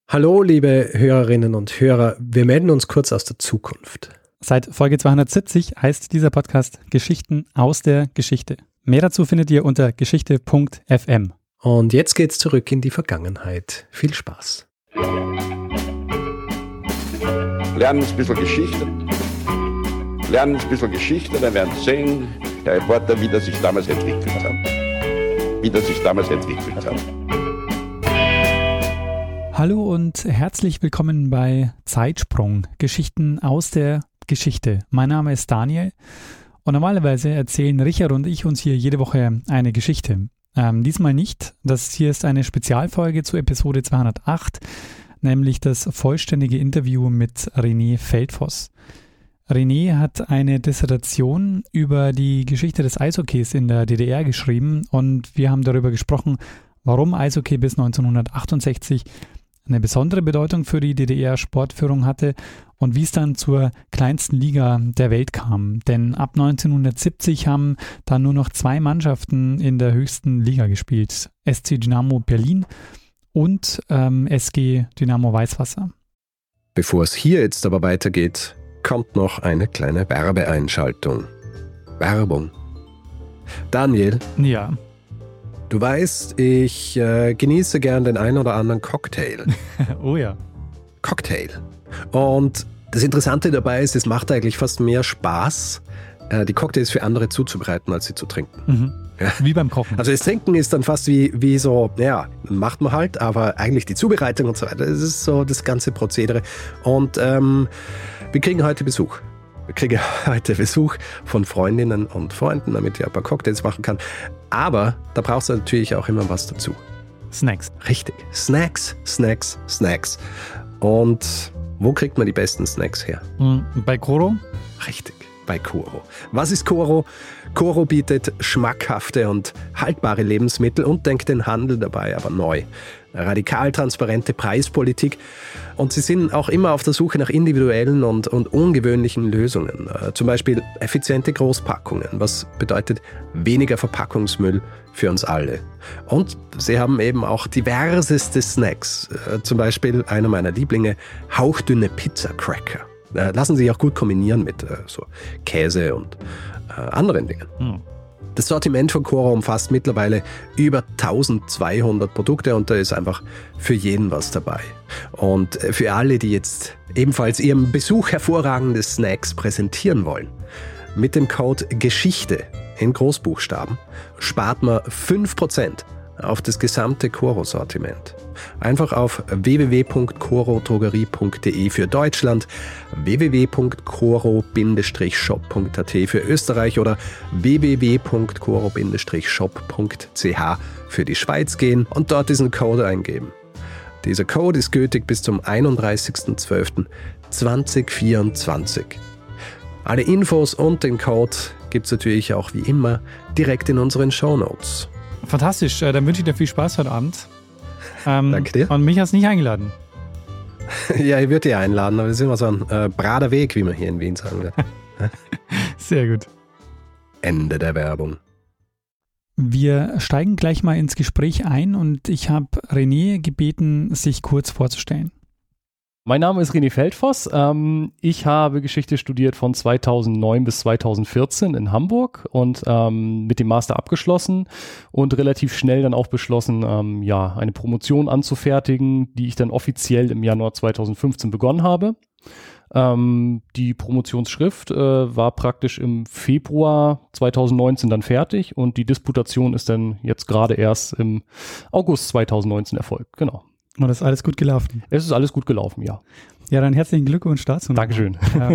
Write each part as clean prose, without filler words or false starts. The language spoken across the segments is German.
Hallo, liebe Hörerinnen und Hörer, wir melden uns kurz aus der Zukunft. Seit Folge 270 heißt dieser Podcast Geschichten aus der Geschichte. Mehr dazu findet ihr unter geschichte.fm. Und jetzt geht's zurück in die Vergangenheit. Viel Spaß. Lernen ein bisschen Geschichte. Lernen ein bisschen Geschichte, dann werden Sie sehen, der Reporter, wie das sich damals entwickelt hat. Hallo und herzlich willkommen bei Zeitsprung, Geschichten aus der Geschichte. Mein Name ist Daniel und normalerweise erzählen Richard und ich uns hier jede Woche eine Geschichte. Diesmal nicht. Das hier ist eine Spezialfolge zu Episode 208, nämlich das vollständige Interview mit René Feldfoss. René hat eine Dissertation über die Geschichte des Eishockeys in der DDR geschrieben und wir haben darüber gesprochen, warum Eishockey bis 1968 eine besondere Bedeutung für die DDR-Sportführung hatte und wie es dann zur kleinsten Liga der Welt kam. Denn ab 1970 haben dann nur noch 2 Mannschaften in der höchsten Liga gespielt. SC Dynamo Berlin und SG Dynamo Weißwasser. Bevor es hier jetzt aber weitergeht, kommt noch eine kleine Werbeeinschaltung. Werbung. Daniel? Ja. Du weißt, ich genieße gern den einen oder anderen Cocktail. Oh ja. Cocktail. Und das Interessante dabei ist, es macht eigentlich fast mehr Spaß, die Cocktails für andere zuzubereiten, als sie zu trinken. Mhm. Ja. Wie beim Kochen. Also das Trinken ist dann fast wie so, ja, macht man halt, aber eigentlich die Zubereitung und so weiter, das ist so das ganze Prozedere. Und wir kriegen heute Besuch. Von Freundinnen und Freunden, damit ich ein paar Cocktails machen kann. Aber da brauchst du natürlich auch immer was dazu. Snacks. Richtig. Snacks. Und wo kriegt man die besten Snacks her? Bei Koro? Richtig, bei Koro. Was ist Koro? Koro bietet schmackhafte und haltbare Lebensmittel und denkt den Handel dabei aber neu. Radikal transparente Preispolitik und sie sind auch immer auf der Suche nach individuellen und ungewöhnlichen Lösungen. Zum Beispiel effiziente Großpackungen, was bedeutet weniger Verpackungsmüll für uns alle. Und sie haben eben auch diverseste Snacks, zum Beispiel einer meiner Lieblinge, hauchdünne Pizza-Cracker. Lassen sich auch gut kombinieren mit so Käse und anderen Dingen. Das Sortiment von Koro umfasst mittlerweile über 1200 Produkte und da ist einfach für jeden was dabei. Und für alle, die jetzt ebenfalls ihrem Besuch hervorragende Snacks präsentieren wollen, mit dem Code GESCHICHTE in Großbuchstaben spart man 5% auf das gesamte Koro-Sortiment. Einfach auf www.korodrogerie.de für Deutschland, www.koro-shop.at für Österreich oder www.koro-shop.ch für die Schweiz gehen und dort diesen Code eingeben. Dieser Code ist gültig bis zum 31.12.2024. Alle Infos und den Code gibt es natürlich auch wie immer direkt in unseren Shownotes. Fantastisch, dann wünsche ich dir viel Spaß heute Abend. Danke dir. Und mich hast du nicht eingeladen. Ja, ich würde dich einladen, aber das ist immer so ein brader Weg, wie man hier in Wien sagen wird. Sehr gut. Ende der Werbung. Wir steigen gleich mal ins Gespräch ein und ich habe René gebeten, sich kurz vorzustellen. Mein Name ist René Feldfoss. Ich habe Geschichte studiert von 2009 bis 2014 in Hamburg und mit dem Master abgeschlossen und relativ schnell dann auch beschlossen, eine Promotion anzufertigen, die ich dann offiziell im Januar 2015 begonnen habe. Die Promotionsschrift war praktisch im Februar 2019 dann fertig und die Disputation ist dann jetzt gerade erst im August 2019 erfolgt. Genau. Und das ist alles gut gelaufen? Es ist alles gut gelaufen, ja. Ja, dann herzlichen Glückwunsch dazu. Dankeschön.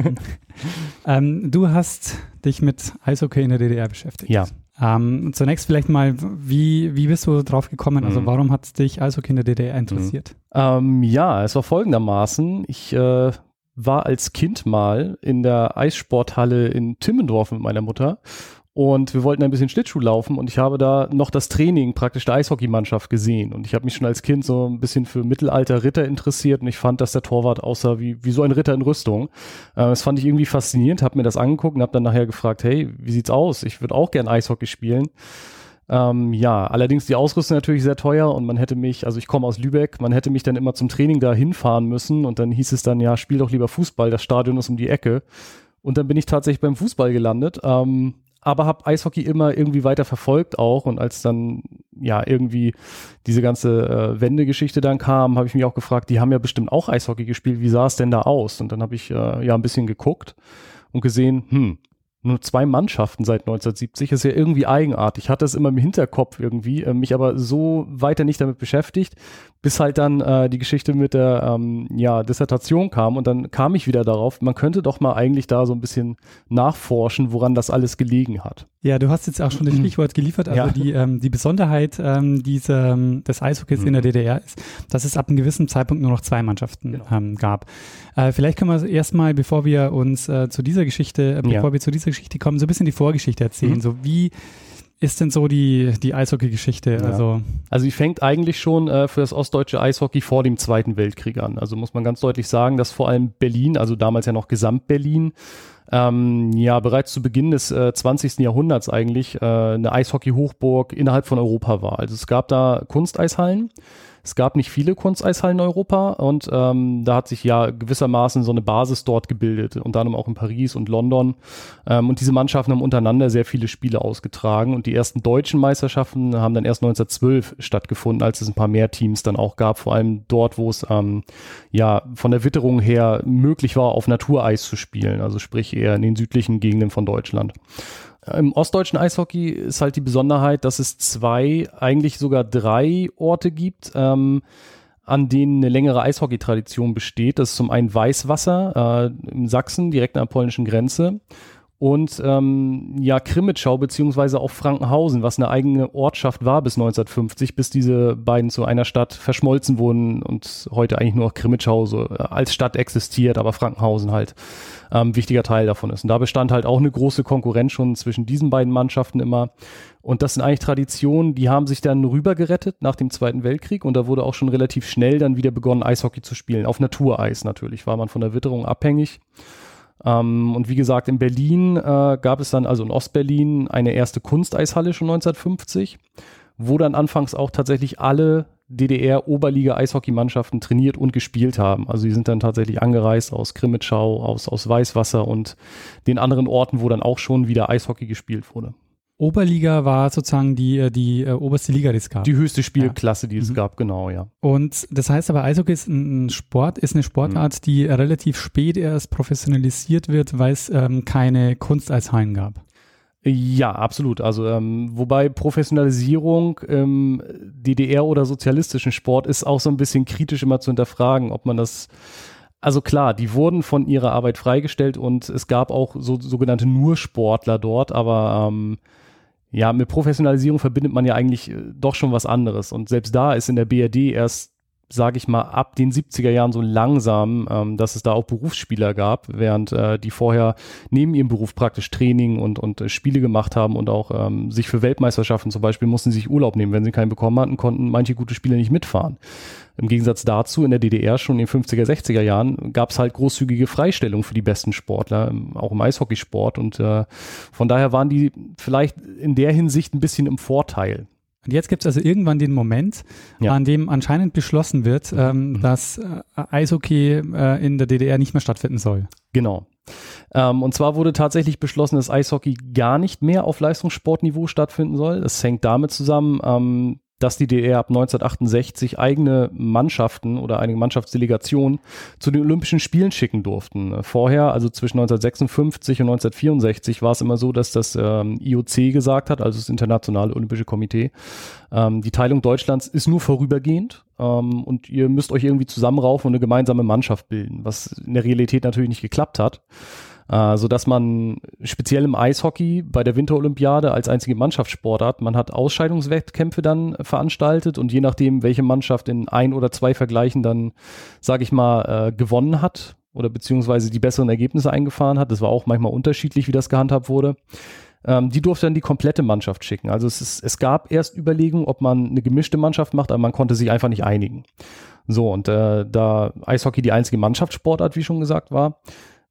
Du hast dich mit Eishockey in der DDR beschäftigt. Ja. Zunächst vielleicht mal, wie bist du drauf gekommen? Also warum hat dich Eishockey in der DDR interessiert? Es war folgendermaßen. Ich war als Kind mal in der Eissporthalle in Timmendorf mit meiner Mutter und wir wollten ein bisschen Schlittschuh laufen und ich habe da noch das Training praktisch der Eishockeymannschaft gesehen und ich habe mich schon als Kind so ein bisschen für Mittelalter-Ritter interessiert und ich fand, dass der Torwart aussah wie so ein Ritter in Rüstung. Das fand ich irgendwie faszinierend, habe mir das angeguckt und habe dann nachher gefragt, hey, wie sieht's aus? Ich würde auch gern Eishockey spielen. Ja, allerdings die Ausrüstung natürlich sehr teuer und man hätte mich, also ich komme aus Lübeck, man hätte mich dann immer zum Training da hinfahren müssen und dann hieß es dann, ja, spiel doch lieber Fußball, das Stadion ist um die Ecke. Und dann bin ich tatsächlich beim Fußball gelandet, aber habe Eishockey immer irgendwie weiter verfolgt auch und als dann ja irgendwie diese ganze Wendegeschichte dann kam, habe ich mich auch gefragt, die haben ja bestimmt auch Eishockey gespielt, wie sah es denn da aus? Und dann habe ich ja ein bisschen geguckt und gesehen, nur 2 Mannschaften seit 1970 ist ja irgendwie eigenartig. Ich hatte es immer im Hinterkopf irgendwie, mich aber so weiter nicht damit beschäftigt, bis halt dann die Geschichte mit der Dissertation kam und dann kam ich wieder darauf, man könnte doch mal eigentlich da so ein bisschen nachforschen, woran das alles gelegen hat. Ja, du hast jetzt auch schon das Stichwort geliefert, also die Besonderheit des Eishockeys in der DDR ist, dass es ab einem gewissen Zeitpunkt nur noch 2 Mannschaften gab. Vielleicht können wir erstmal, bevor wir zu dieser Geschichte kommen, so ein bisschen die Vorgeschichte erzählen. So wie ist denn so die Eishockey-Geschichte? Ja. Also die fängt eigentlich schon für das ostdeutsche Eishockey vor dem Zweiten Weltkrieg an. Also muss man ganz deutlich sagen, dass vor allem Berlin, also damals ja noch Gesamt-Berlin, bereits zu Beginn des 20. Jahrhunderts eigentlich eine Eishockey-Hochburg innerhalb von Europa war. Also es gab da Kunsteishallen. Es gab nicht viele Kunsteishallen in Europa und da hat sich ja gewissermaßen so eine Basis dort gebildet, unter anderem auch in Paris und London. Und diese Mannschaften haben untereinander sehr viele Spiele ausgetragen und die ersten deutschen Meisterschaften haben dann erst 1912 stattgefunden, als es ein paar mehr Teams dann auch gab, vor allem dort, wo es von der Witterung her möglich war, auf Natureis zu spielen, also sprich eher in den südlichen Gegenden von Deutschland. Im ostdeutschen Eishockey ist halt die Besonderheit, dass es 2, eigentlich sogar 3 Orte gibt, an denen eine längere Eishockey-Tradition besteht. Das ist zum einen Weißwasser in Sachsen, direkt an der polnischen Grenze. Und Krimitschau beziehungsweise auch Frankenhausen, was eine eigene Ortschaft war bis 1950, bis diese beiden zu einer Stadt verschmolzen wurden und heute eigentlich nur noch Krimitschau so als Stadt existiert, aber Frankenhausen halt wichtiger Teil davon ist. Und da bestand halt auch eine große Konkurrenz schon zwischen diesen beiden Mannschaften immer. Und das sind eigentlich Traditionen, die haben sich dann rübergerettet nach dem Zweiten Weltkrieg und da wurde auch schon relativ schnell dann wieder begonnen, Eishockey zu spielen. Auf Natureis natürlich, war man von der Witterung abhängig. Und wie gesagt, in Berlin gab es dann, also in Ostberlin, eine erste Kunsteishalle schon 1950, wo dann anfangs auch tatsächlich alle DDR-Oberliga-Eishockeymannschaften trainiert und gespielt haben. Also die sind dann tatsächlich angereist aus Krimitschau, aus Weißwasser und den anderen Orten, wo dann auch schon wieder Eishockey gespielt wurde. Oberliga war sozusagen die oberste Liga, die es gab. Die höchste Spielklasse, die es gab, genau, ja. Und das heißt aber, Eishockey ist eine Sportart, die relativ spät erst professionalisiert wird, weil es keine Kunsteishallen gab. Ja, absolut. Also wobei Professionalisierung im DDR- oder sozialistischen Sport ist auch so ein bisschen kritisch immer zu hinterfragen, ob man das. Also klar, die wurden von ihrer Arbeit freigestellt und es gab auch sogenannte Nur-Sportler dort, aber mit Professionalisierung verbindet man ja eigentlich doch schon was anderes. Und selbst da ist in der BRD erst, sage ich mal, ab den 70er Jahren so langsam, dass es da auch Berufsspieler gab, während die vorher neben ihrem Beruf praktisch Training und Spiele gemacht haben und auch sich für Weltmeisterschaften zum Beispiel mussten sie sich Urlaub nehmen. Wenn sie keinen bekommen hatten, konnten manche gute Spieler nicht mitfahren. Im Gegensatz dazu in der DDR schon in den 50er, 60er Jahren gab es halt großzügige Freistellung für die besten Sportler, auch im Eishockeysport und von daher waren die vielleicht in der Hinsicht ein bisschen im Vorteil. Und jetzt gibt es also irgendwann den Moment, an dem anscheinend beschlossen wird, dass Eishockey in der DDR nicht mehr stattfinden soll. Genau. Und zwar wurde tatsächlich beschlossen, dass Eishockey gar nicht mehr auf Leistungssportniveau stattfinden soll. Das hängt damit zusammen, dass die DDR ab 1968 eigene Mannschaften oder einige Mannschaftsdelegationen zu den Olympischen Spielen schicken durften. Vorher, also zwischen 1956 und 1964, war es immer so, dass das IOC gesagt hat, also das Internationale Olympische Komitee, die Teilung Deutschlands ist nur vorübergehend und ihr müsst euch irgendwie zusammenraufen und eine gemeinsame Mannschaft bilden, was in der Realität natürlich nicht geklappt hat. Sodass man speziell im Eishockey bei der Winterolympiade als einzige Mannschaftssportart, man hat Ausscheidungswettkämpfe dann veranstaltet und je nachdem, welche Mannschaft in 1 oder 2 Vergleichen dann, sage ich mal, gewonnen hat oder beziehungsweise die besseren Ergebnisse eingefahren hat, das war auch manchmal unterschiedlich, wie das gehandhabt wurde, die durfte dann die komplette Mannschaft schicken. Also es gab erst Überlegungen, ob man eine gemischte Mannschaft macht, aber man konnte sich einfach nicht einigen. So, und da Eishockey die einzige Mannschaftssportart, wie schon gesagt war,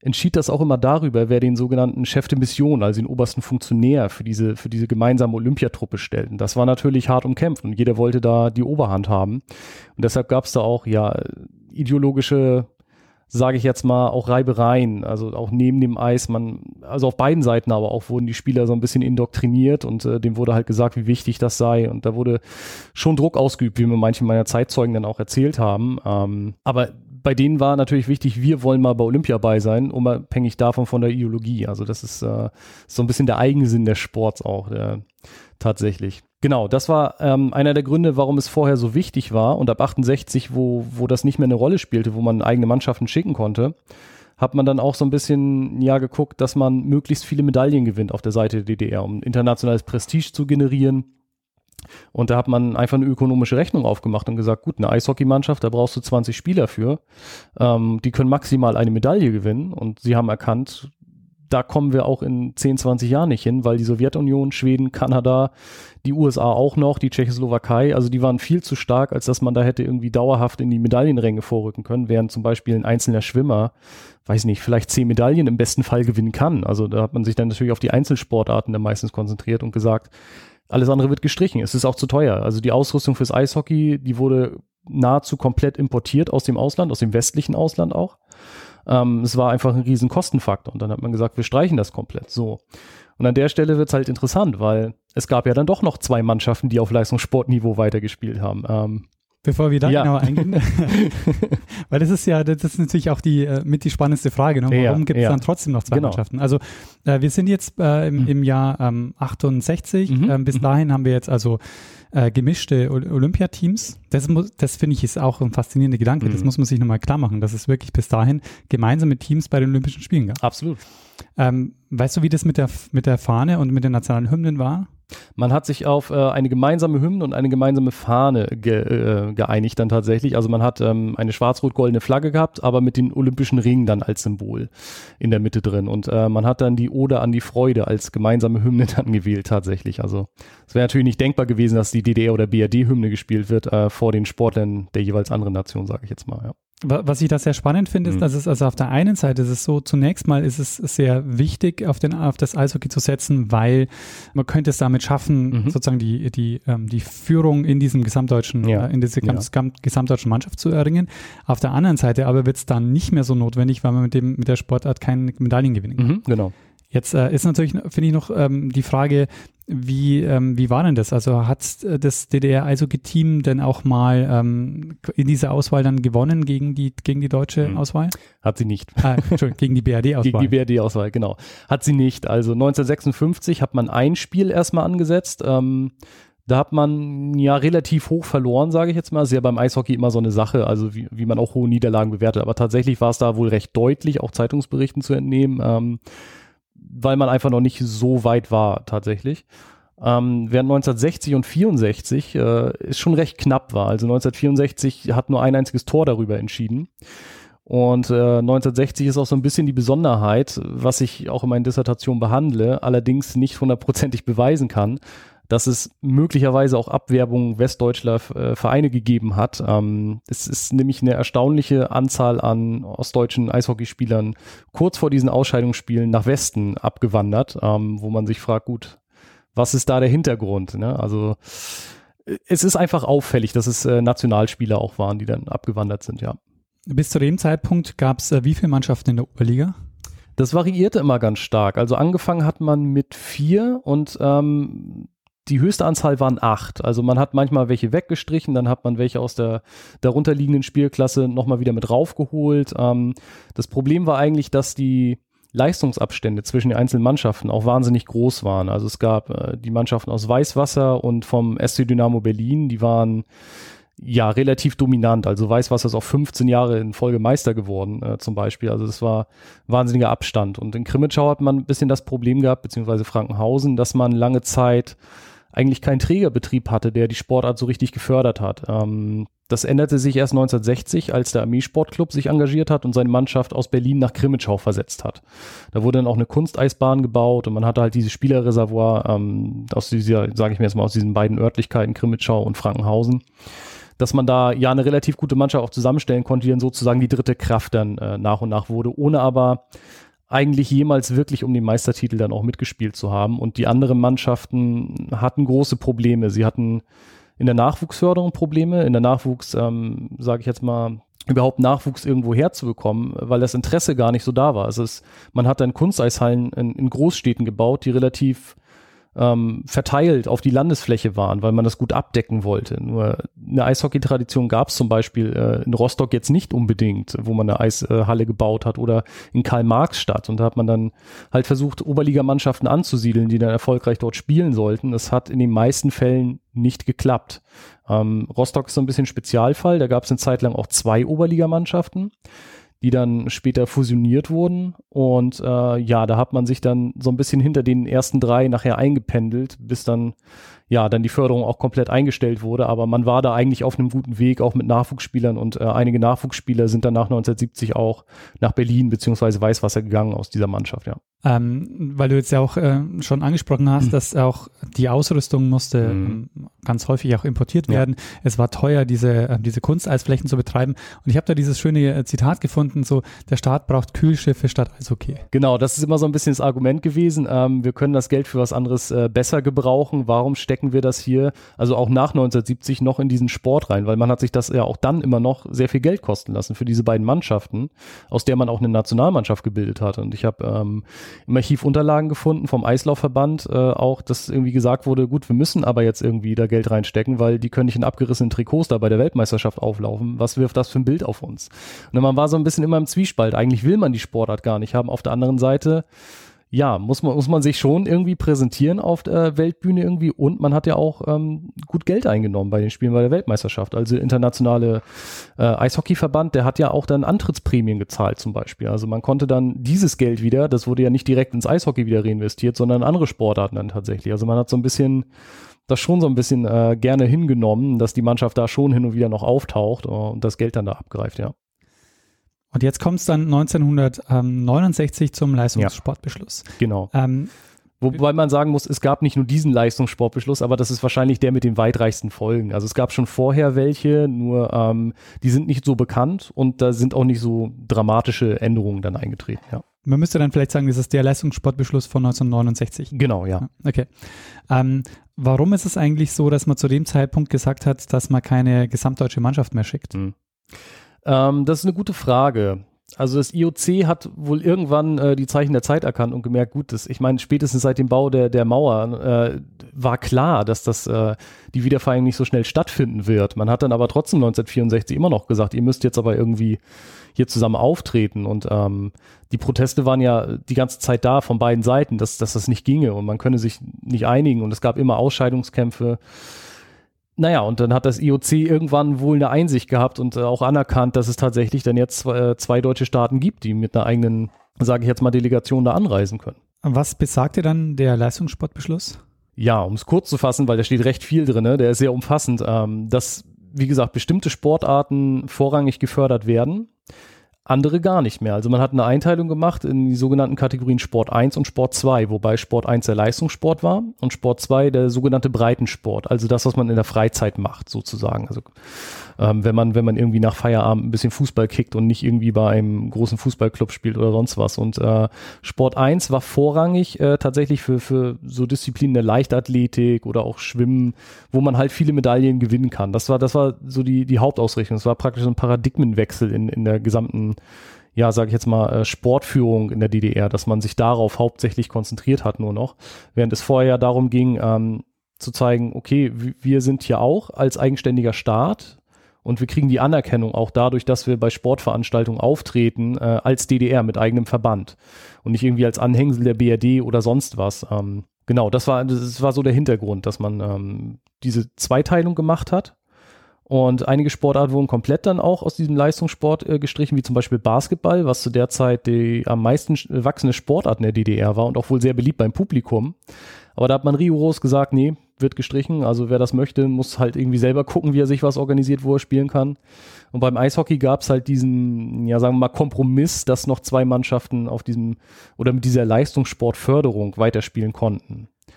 entschied das auch immer darüber, wer den sogenannten Chef de Mission, also den obersten Funktionär für diese gemeinsame Olympiatruppe stellt. Und das war natürlich hart umkämpft und jeder wollte da die Oberhand haben. Und deshalb gab es da auch ideologische, sage ich jetzt mal, auch Reibereien, also auch neben dem Eis, also auf beiden Seiten aber auch wurden die Spieler so ein bisschen indoktriniert und dem wurde halt gesagt, wie wichtig das sei und da wurde schon Druck ausgeübt, wie mir manche meiner Zeitzeugen dann auch erzählt haben, aber bei denen war natürlich wichtig, wir wollen mal bei Olympia bei sein, unabhängig davon von der Ideologie, also das ist so ein bisschen der Eigensinn des Sports auch, tatsächlich. Genau, das war einer der Gründe, warum es vorher so wichtig war und ab 68, wo das nicht mehr eine Rolle spielte, wo man eigene Mannschaften schicken konnte, hat man dann auch so ein bisschen geguckt, dass man möglichst viele Medaillen gewinnt auf der Seite der DDR, um internationales Prestige zu generieren. Und da hat man einfach eine ökonomische Rechnung aufgemacht und gesagt, gut, eine Eishockeymannschaft, da brauchst du 20 Spieler für, die können maximal eine Medaille gewinnen und sie haben erkannt, da kommen wir auch in 10, 20 Jahren nicht hin, weil die Sowjetunion, Schweden, Kanada, die USA auch noch, die Tschechoslowakei, also die waren viel zu stark, als dass man da hätte irgendwie dauerhaft in die Medaillenränge vorrücken können, während zum Beispiel ein einzelner Schwimmer, weiß nicht, vielleicht 10 Medaillen im besten Fall gewinnen kann. Also da hat man sich dann natürlich auf die Einzelsportarten dann meistens konzentriert und gesagt, alles andere wird gestrichen, es ist auch zu teuer. Also die Ausrüstung fürs Eishockey, die wurde nahezu komplett importiert aus dem Ausland, aus dem westlichen Ausland auch. Es war einfach ein riesen Kostenfaktor und dann hat man gesagt, wir streichen das komplett. So. Und an der Stelle wird es halt interessant, weil es gab ja dann doch noch 2 Mannschaften, die auf Leistungssportniveau weitergespielt haben. Bevor wir da genauer eingehen, weil das ist natürlich auch die spannendste Frage, ne? Warum gibt es dann trotzdem noch 2 Mannschaften? Also wir sind jetzt im Jahr 68, bis dahin haben wir jetzt also gemischte Olympiateams. Das finde ich ist auch ein faszinierender Gedanke, das muss man sich nochmal klar machen, dass es wirklich bis dahin gemeinsame Teams bei den Olympischen Spielen gab. Absolut. Weißt du, wie das mit der Fahne und mit den nationalen Hymnen war? Man hat sich auf eine gemeinsame Hymne und eine gemeinsame Fahne geeinigt dann tatsächlich. Also man hat eine schwarz-rot-goldene Flagge gehabt, aber mit den olympischen Ringen dann als Symbol in der Mitte drin. Und man hat dann die Ode an die Freude als gemeinsame Hymne dann gewählt tatsächlich. Also es wäre natürlich nicht denkbar gewesen, dass die DDR- oder BRD-Hymne gespielt wird vor den Sportlern der jeweils anderen Nation, sage ich jetzt mal, ja. Was ich da sehr spannend finde, ist, dass es also auf der einen Seite ist es so, zunächst mal ist es sehr wichtig, auf das Eishockey zu setzen, weil man könnte es damit schaffen, sozusagen die Führung in diesem gesamtdeutschen, in dieser gesamtdeutschen Mannschaft zu erringen. Auf der anderen Seite aber wird es dann nicht mehr so notwendig, weil man mit der Sportart keine Medaillen gewinnen kann. Genau. Jetzt ist natürlich, finde ich, noch die Frage, wie war denn das? Also hat das DDR-Eishockey-Team denn auch mal in dieser Auswahl dann gewonnen gegen die deutsche Auswahl? Hat sie nicht. Entschuldigung, gegen die BRD-Auswahl. Gegen die BRD-Auswahl, genau. Hat sie nicht. Also 1956 hat man ein Spiel erstmal angesetzt. Da hat man ja relativ hoch verloren, sage ich jetzt mal. Das ist ja beim Eishockey immer so eine Sache, also wie man auch hohe Niederlagen bewertet. Aber tatsächlich war es da wohl recht deutlich, auch Zeitungsberichten zu entnehmen, weil man einfach noch nicht so weit war tatsächlich. Während 1960 und 64 es schon recht knapp war. Also 1964 hat nur ein einziges Tor darüber entschieden. Und 1960 ist auch so ein bisschen die Besonderheit, was ich auch in meiner Dissertation behandle, allerdings nicht 100%ig beweisen kann, dass es möglicherweise auch Abwerbung westdeutscher Vereine gegeben hat. Es ist nämlich eine erstaunliche Anzahl an ostdeutschen Eishockeyspielern kurz vor diesen Ausscheidungsspielen nach Westen abgewandert, wo man sich fragt, gut, was ist da der Hintergrund? Ne? Also es ist einfach auffällig, dass es Nationalspieler auch waren, die dann abgewandert sind, ja. Bis zu dem Zeitpunkt gab es wie viele Mannschaften in der Oberliga? Das variierte immer ganz stark. Also angefangen hat man mit 4 und die höchste Anzahl waren 8. Also man hat manchmal welche weggestrichen, dann hat man welche aus der darunterliegenden Spielklasse nochmal wieder mit raufgeholt. Das Problem war eigentlich, dass die Leistungsabstände zwischen den einzelnen Mannschaften auch wahnsinnig groß waren. Also es gab die Mannschaften aus Weißwasser und vom SC Dynamo Berlin, die waren ja relativ dominant. Also Weißwasser ist auch 15 Jahre in Folge Meister geworden zum Beispiel. Also das war wahnsinniger Abstand. Und in Krimitschau hat man ein bisschen das Problem gehabt, beziehungsweise Frankenhausen, dass man lange Zeit eigentlich keinen Trägerbetrieb hatte, der die Sportart so richtig gefördert hat. Das änderte sich erst 1960, als der Armeesportclub sich engagiert hat und seine Mannschaft aus Berlin nach Krimitschau versetzt hat. Da wurde dann auch eine Kunsteisbahn gebaut und man hatte halt dieses Spielerreservoir aus dieser, sage ich mir jetzt mal, aus diesen beiden Örtlichkeiten, Krimitschau und Frankenhausen. dass man da ja eine relativ gute Mannschaft auch zusammenstellen konnte, die dann sozusagen die dritte Kraft dann nach und nach wurde, ohne aber eigentlich jemals wirklich um den Meistertitel dann auch mitgespielt zu haben. Und die anderen Mannschaften hatten große Probleme. Sie hatten in der Nachwuchsförderung Probleme, in der Nachwuchs, sage ich jetzt mal, überhaupt Nachwuchs irgendwo herzubekommen, weil das Interesse gar nicht so da war. Man hat dann Kunsteishallen in Großstädten gebaut, die relativ verteilt auf die Landesfläche waren, weil man das gut abdecken wollte. Nur eine Eishockey-Tradition gab es zum Beispiel in Rostock jetzt nicht unbedingt, wo man eine Eishalle gebaut hat, oder in Karl-Marx-Stadt. Und da hat man dann halt versucht, Oberligamannschaften anzusiedeln, die dann erfolgreich dort spielen sollten. Das hat in den meisten Fällen nicht geklappt. Rostock ist so ein bisschen Spezialfall. Da gab es eine Zeit lang auch 2 Oberligamannschaften, die dann später fusioniert wurden. Und da hat man sich dann so ein bisschen hinter den ersten 3 nachher eingependelt, bis dann die Förderung auch komplett eingestellt wurde. Aber man war da eigentlich auf einem guten Weg, auch mit Nachwuchsspielern. Und einige Nachwuchsspieler sind dann nach 1970 auch nach Berlin bzw. Weißwasser gegangen aus dieser Mannschaft, ja. Weil du jetzt ja auch schon angesprochen hast, dass auch die Ausrüstung musste ganz häufig auch importiert werden. Es war teuer, diese Kunsteisflächen zu betreiben. Und ich habe da dieses schöne Zitat gefunden, so: Der Staat braucht Kühlschiffe statt Eishockey. Genau, das ist immer so ein bisschen das Argument gewesen. Wir können das Geld für was anderes besser gebrauchen. Warum stecken wir das hier, also auch nach 1970, noch in diesen Sport rein? Weil man hat sich das ja auch dann immer noch sehr viel Geld kosten lassen für diese beiden Mannschaften, aus der man auch eine Nationalmannschaft gebildet hat. Und ich habe im Archiv Unterlagen gefunden vom Eislaufverband, auch, dass irgendwie gesagt wurde, gut, wir müssen aber jetzt irgendwie da Geld reinstecken, weil die können nicht in abgerissenen Trikots da bei der Weltmeisterschaft auflaufen. Was wirft das für ein Bild auf uns? Und man war so ein bisschen immer im Zwiespalt. Eigentlich will man die Sportart gar nicht haben. Auf der anderen Seite, ja, muss man sich schon irgendwie präsentieren auf der Weltbühne irgendwie, und man hat ja auch gut Geld eingenommen bei den Spielen bei der Weltmeisterschaft. Also der internationale Eishockeyverband, der hat ja auch dann Antrittsprämien gezahlt zum Beispiel. Also man konnte dann dieses Geld wieder, das wurde ja nicht direkt ins Eishockey wieder reinvestiert, sondern in andere Sportarten dann tatsächlich. Also man hat so ein bisschen gerne hingenommen, dass die Mannschaft da schon hin und wieder noch auftaucht und das Geld dann da abgreift, ja. Und jetzt kommt es dann 1969 zum Leistungssportbeschluss. Ja, genau. Wobei man sagen muss, es gab nicht nur diesen Leistungssportbeschluss, aber das ist wahrscheinlich der mit den weitreichsten Folgen. Also es gab schon vorher welche, nur die sind nicht so bekannt und da sind auch nicht so dramatische Änderungen dann eingetreten. Ja. Man müsste dann vielleicht sagen, das ist der Leistungssportbeschluss von 1969. Genau, ja. Okay. Warum ist es eigentlich so, dass man zu dem Zeitpunkt gesagt hat, dass man keine gesamtdeutsche Mannschaft mehr schickt? Das ist eine gute Frage. Also das IOC hat wohl irgendwann die Zeichen der Zeit erkannt und gemerkt, gut, ich meine, spätestens seit dem Bau der Mauer war klar, dass die Wiedervereinigung nicht so schnell stattfinden wird. Man hat dann aber trotzdem 1964 immer noch gesagt, ihr müsst jetzt aber irgendwie hier zusammen auftreten, und die Proteste waren ja die ganze Zeit da von beiden Seiten, dass das nicht ginge und man könne sich nicht einigen, und es gab immer Ausscheidungskämpfe. Naja, und dann hat das IOC irgendwann wohl eine Einsicht gehabt und auch anerkannt, dass es tatsächlich dann jetzt zwei deutsche Staaten gibt, die mit einer eigenen, sage ich jetzt mal, Delegation da anreisen können. Was besagte dann der Leistungssportbeschluss? Ja, um es kurz zu fassen, weil da steht recht viel drin, der ist sehr umfassend, dass, wie gesagt, bestimmte Sportarten vorrangig gefördert werden, andere gar nicht mehr. Also man hat eine Einteilung gemacht in die sogenannten Kategorien Sport 1 und Sport 2, wobei Sport 1 der Leistungssport war und Sport 2 der sogenannte Breitensport, also das, was man in der Freizeit macht sozusagen. Also wenn man irgendwie nach Feierabend ein bisschen Fußball kickt und nicht irgendwie bei einem großen Fußballclub spielt oder sonst was. Und Sport 1 war vorrangig tatsächlich für so Disziplinen der Leichtathletik oder auch Schwimmen, wo man halt viele Medaillen gewinnen kann. Das war so die Hauptausrichtung. Das war praktisch so ein Paradigmenwechsel in der gesamten, ja, sage ich jetzt mal, Sportführung in der DDR, dass man sich darauf hauptsächlich konzentriert hat nur noch, während es vorher ja darum ging, zu zeigen, okay, wir sind hier auch als eigenständiger Staat und wir kriegen die Anerkennung auch dadurch, dass wir bei Sportveranstaltungen auftreten als DDR mit eigenem Verband und nicht irgendwie als Anhängsel der BRD oder sonst was. Genau, das war so der Hintergrund, dass man diese Zweiteilung gemacht hat. Und einige Sportarten wurden komplett dann auch aus diesem Leistungssport gestrichen, wie zum Beispiel Basketball, was zu der Zeit die am meisten wachsende Sportart in der DDR war und auch wohl sehr beliebt beim Publikum. Aber da hat man rigoros gesagt, nee, wird gestrichen. Also wer das möchte, muss halt irgendwie selber gucken, wie er sich was organisiert, wo er spielen kann. Und beim Eishockey gab es halt diesen, ja sagen wir mal, Kompromiss, dass noch zwei Mannschaften auf diesem oder mit dieser Leistungssportförderung weiterspielen konnten.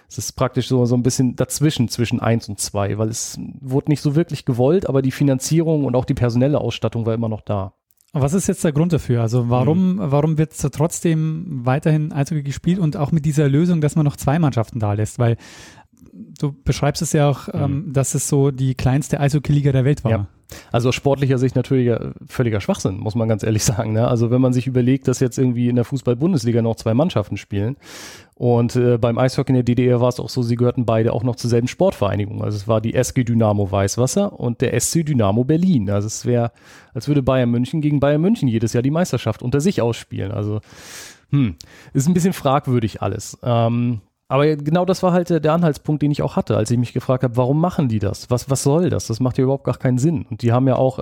Es ist praktisch so ein bisschen dazwischen, zwischen 1 und 2, weil es wurde nicht so wirklich gewollt, aber die Finanzierung und auch die personelle Ausstattung war immer noch da. Was ist jetzt der Grund dafür? Also warum wird trotzdem weiterhin Eishockey gespielt und auch mit dieser Lösung, dass man noch 2 Mannschaften da lässt? Weil du beschreibst es ja auch, dass es so die kleinste Eishockey-Liga der Welt war. Ja. Also aus sportlicher Sicht natürlich völliger Schwachsinn, muss man ganz ehrlich sagen. Ne? Also wenn man sich überlegt, dass jetzt irgendwie in der Fußball-Bundesliga noch 2 Mannschaften spielen und beim Eishockey in der DDR war es auch so, sie gehörten beide auch noch zur selben Sportvereinigung. Also es war die SG Dynamo Weißwasser und der SC Dynamo Berlin. Also es wäre, als würde Bayern München gegen Bayern München jedes Jahr die Meisterschaft unter sich ausspielen. Also ist ein bisschen fragwürdig alles. Aber genau das war halt der Anhaltspunkt, den ich auch hatte, als ich mich gefragt habe, warum machen die das? Was soll das? Das macht ja überhaupt gar keinen Sinn. Und die haben ja auch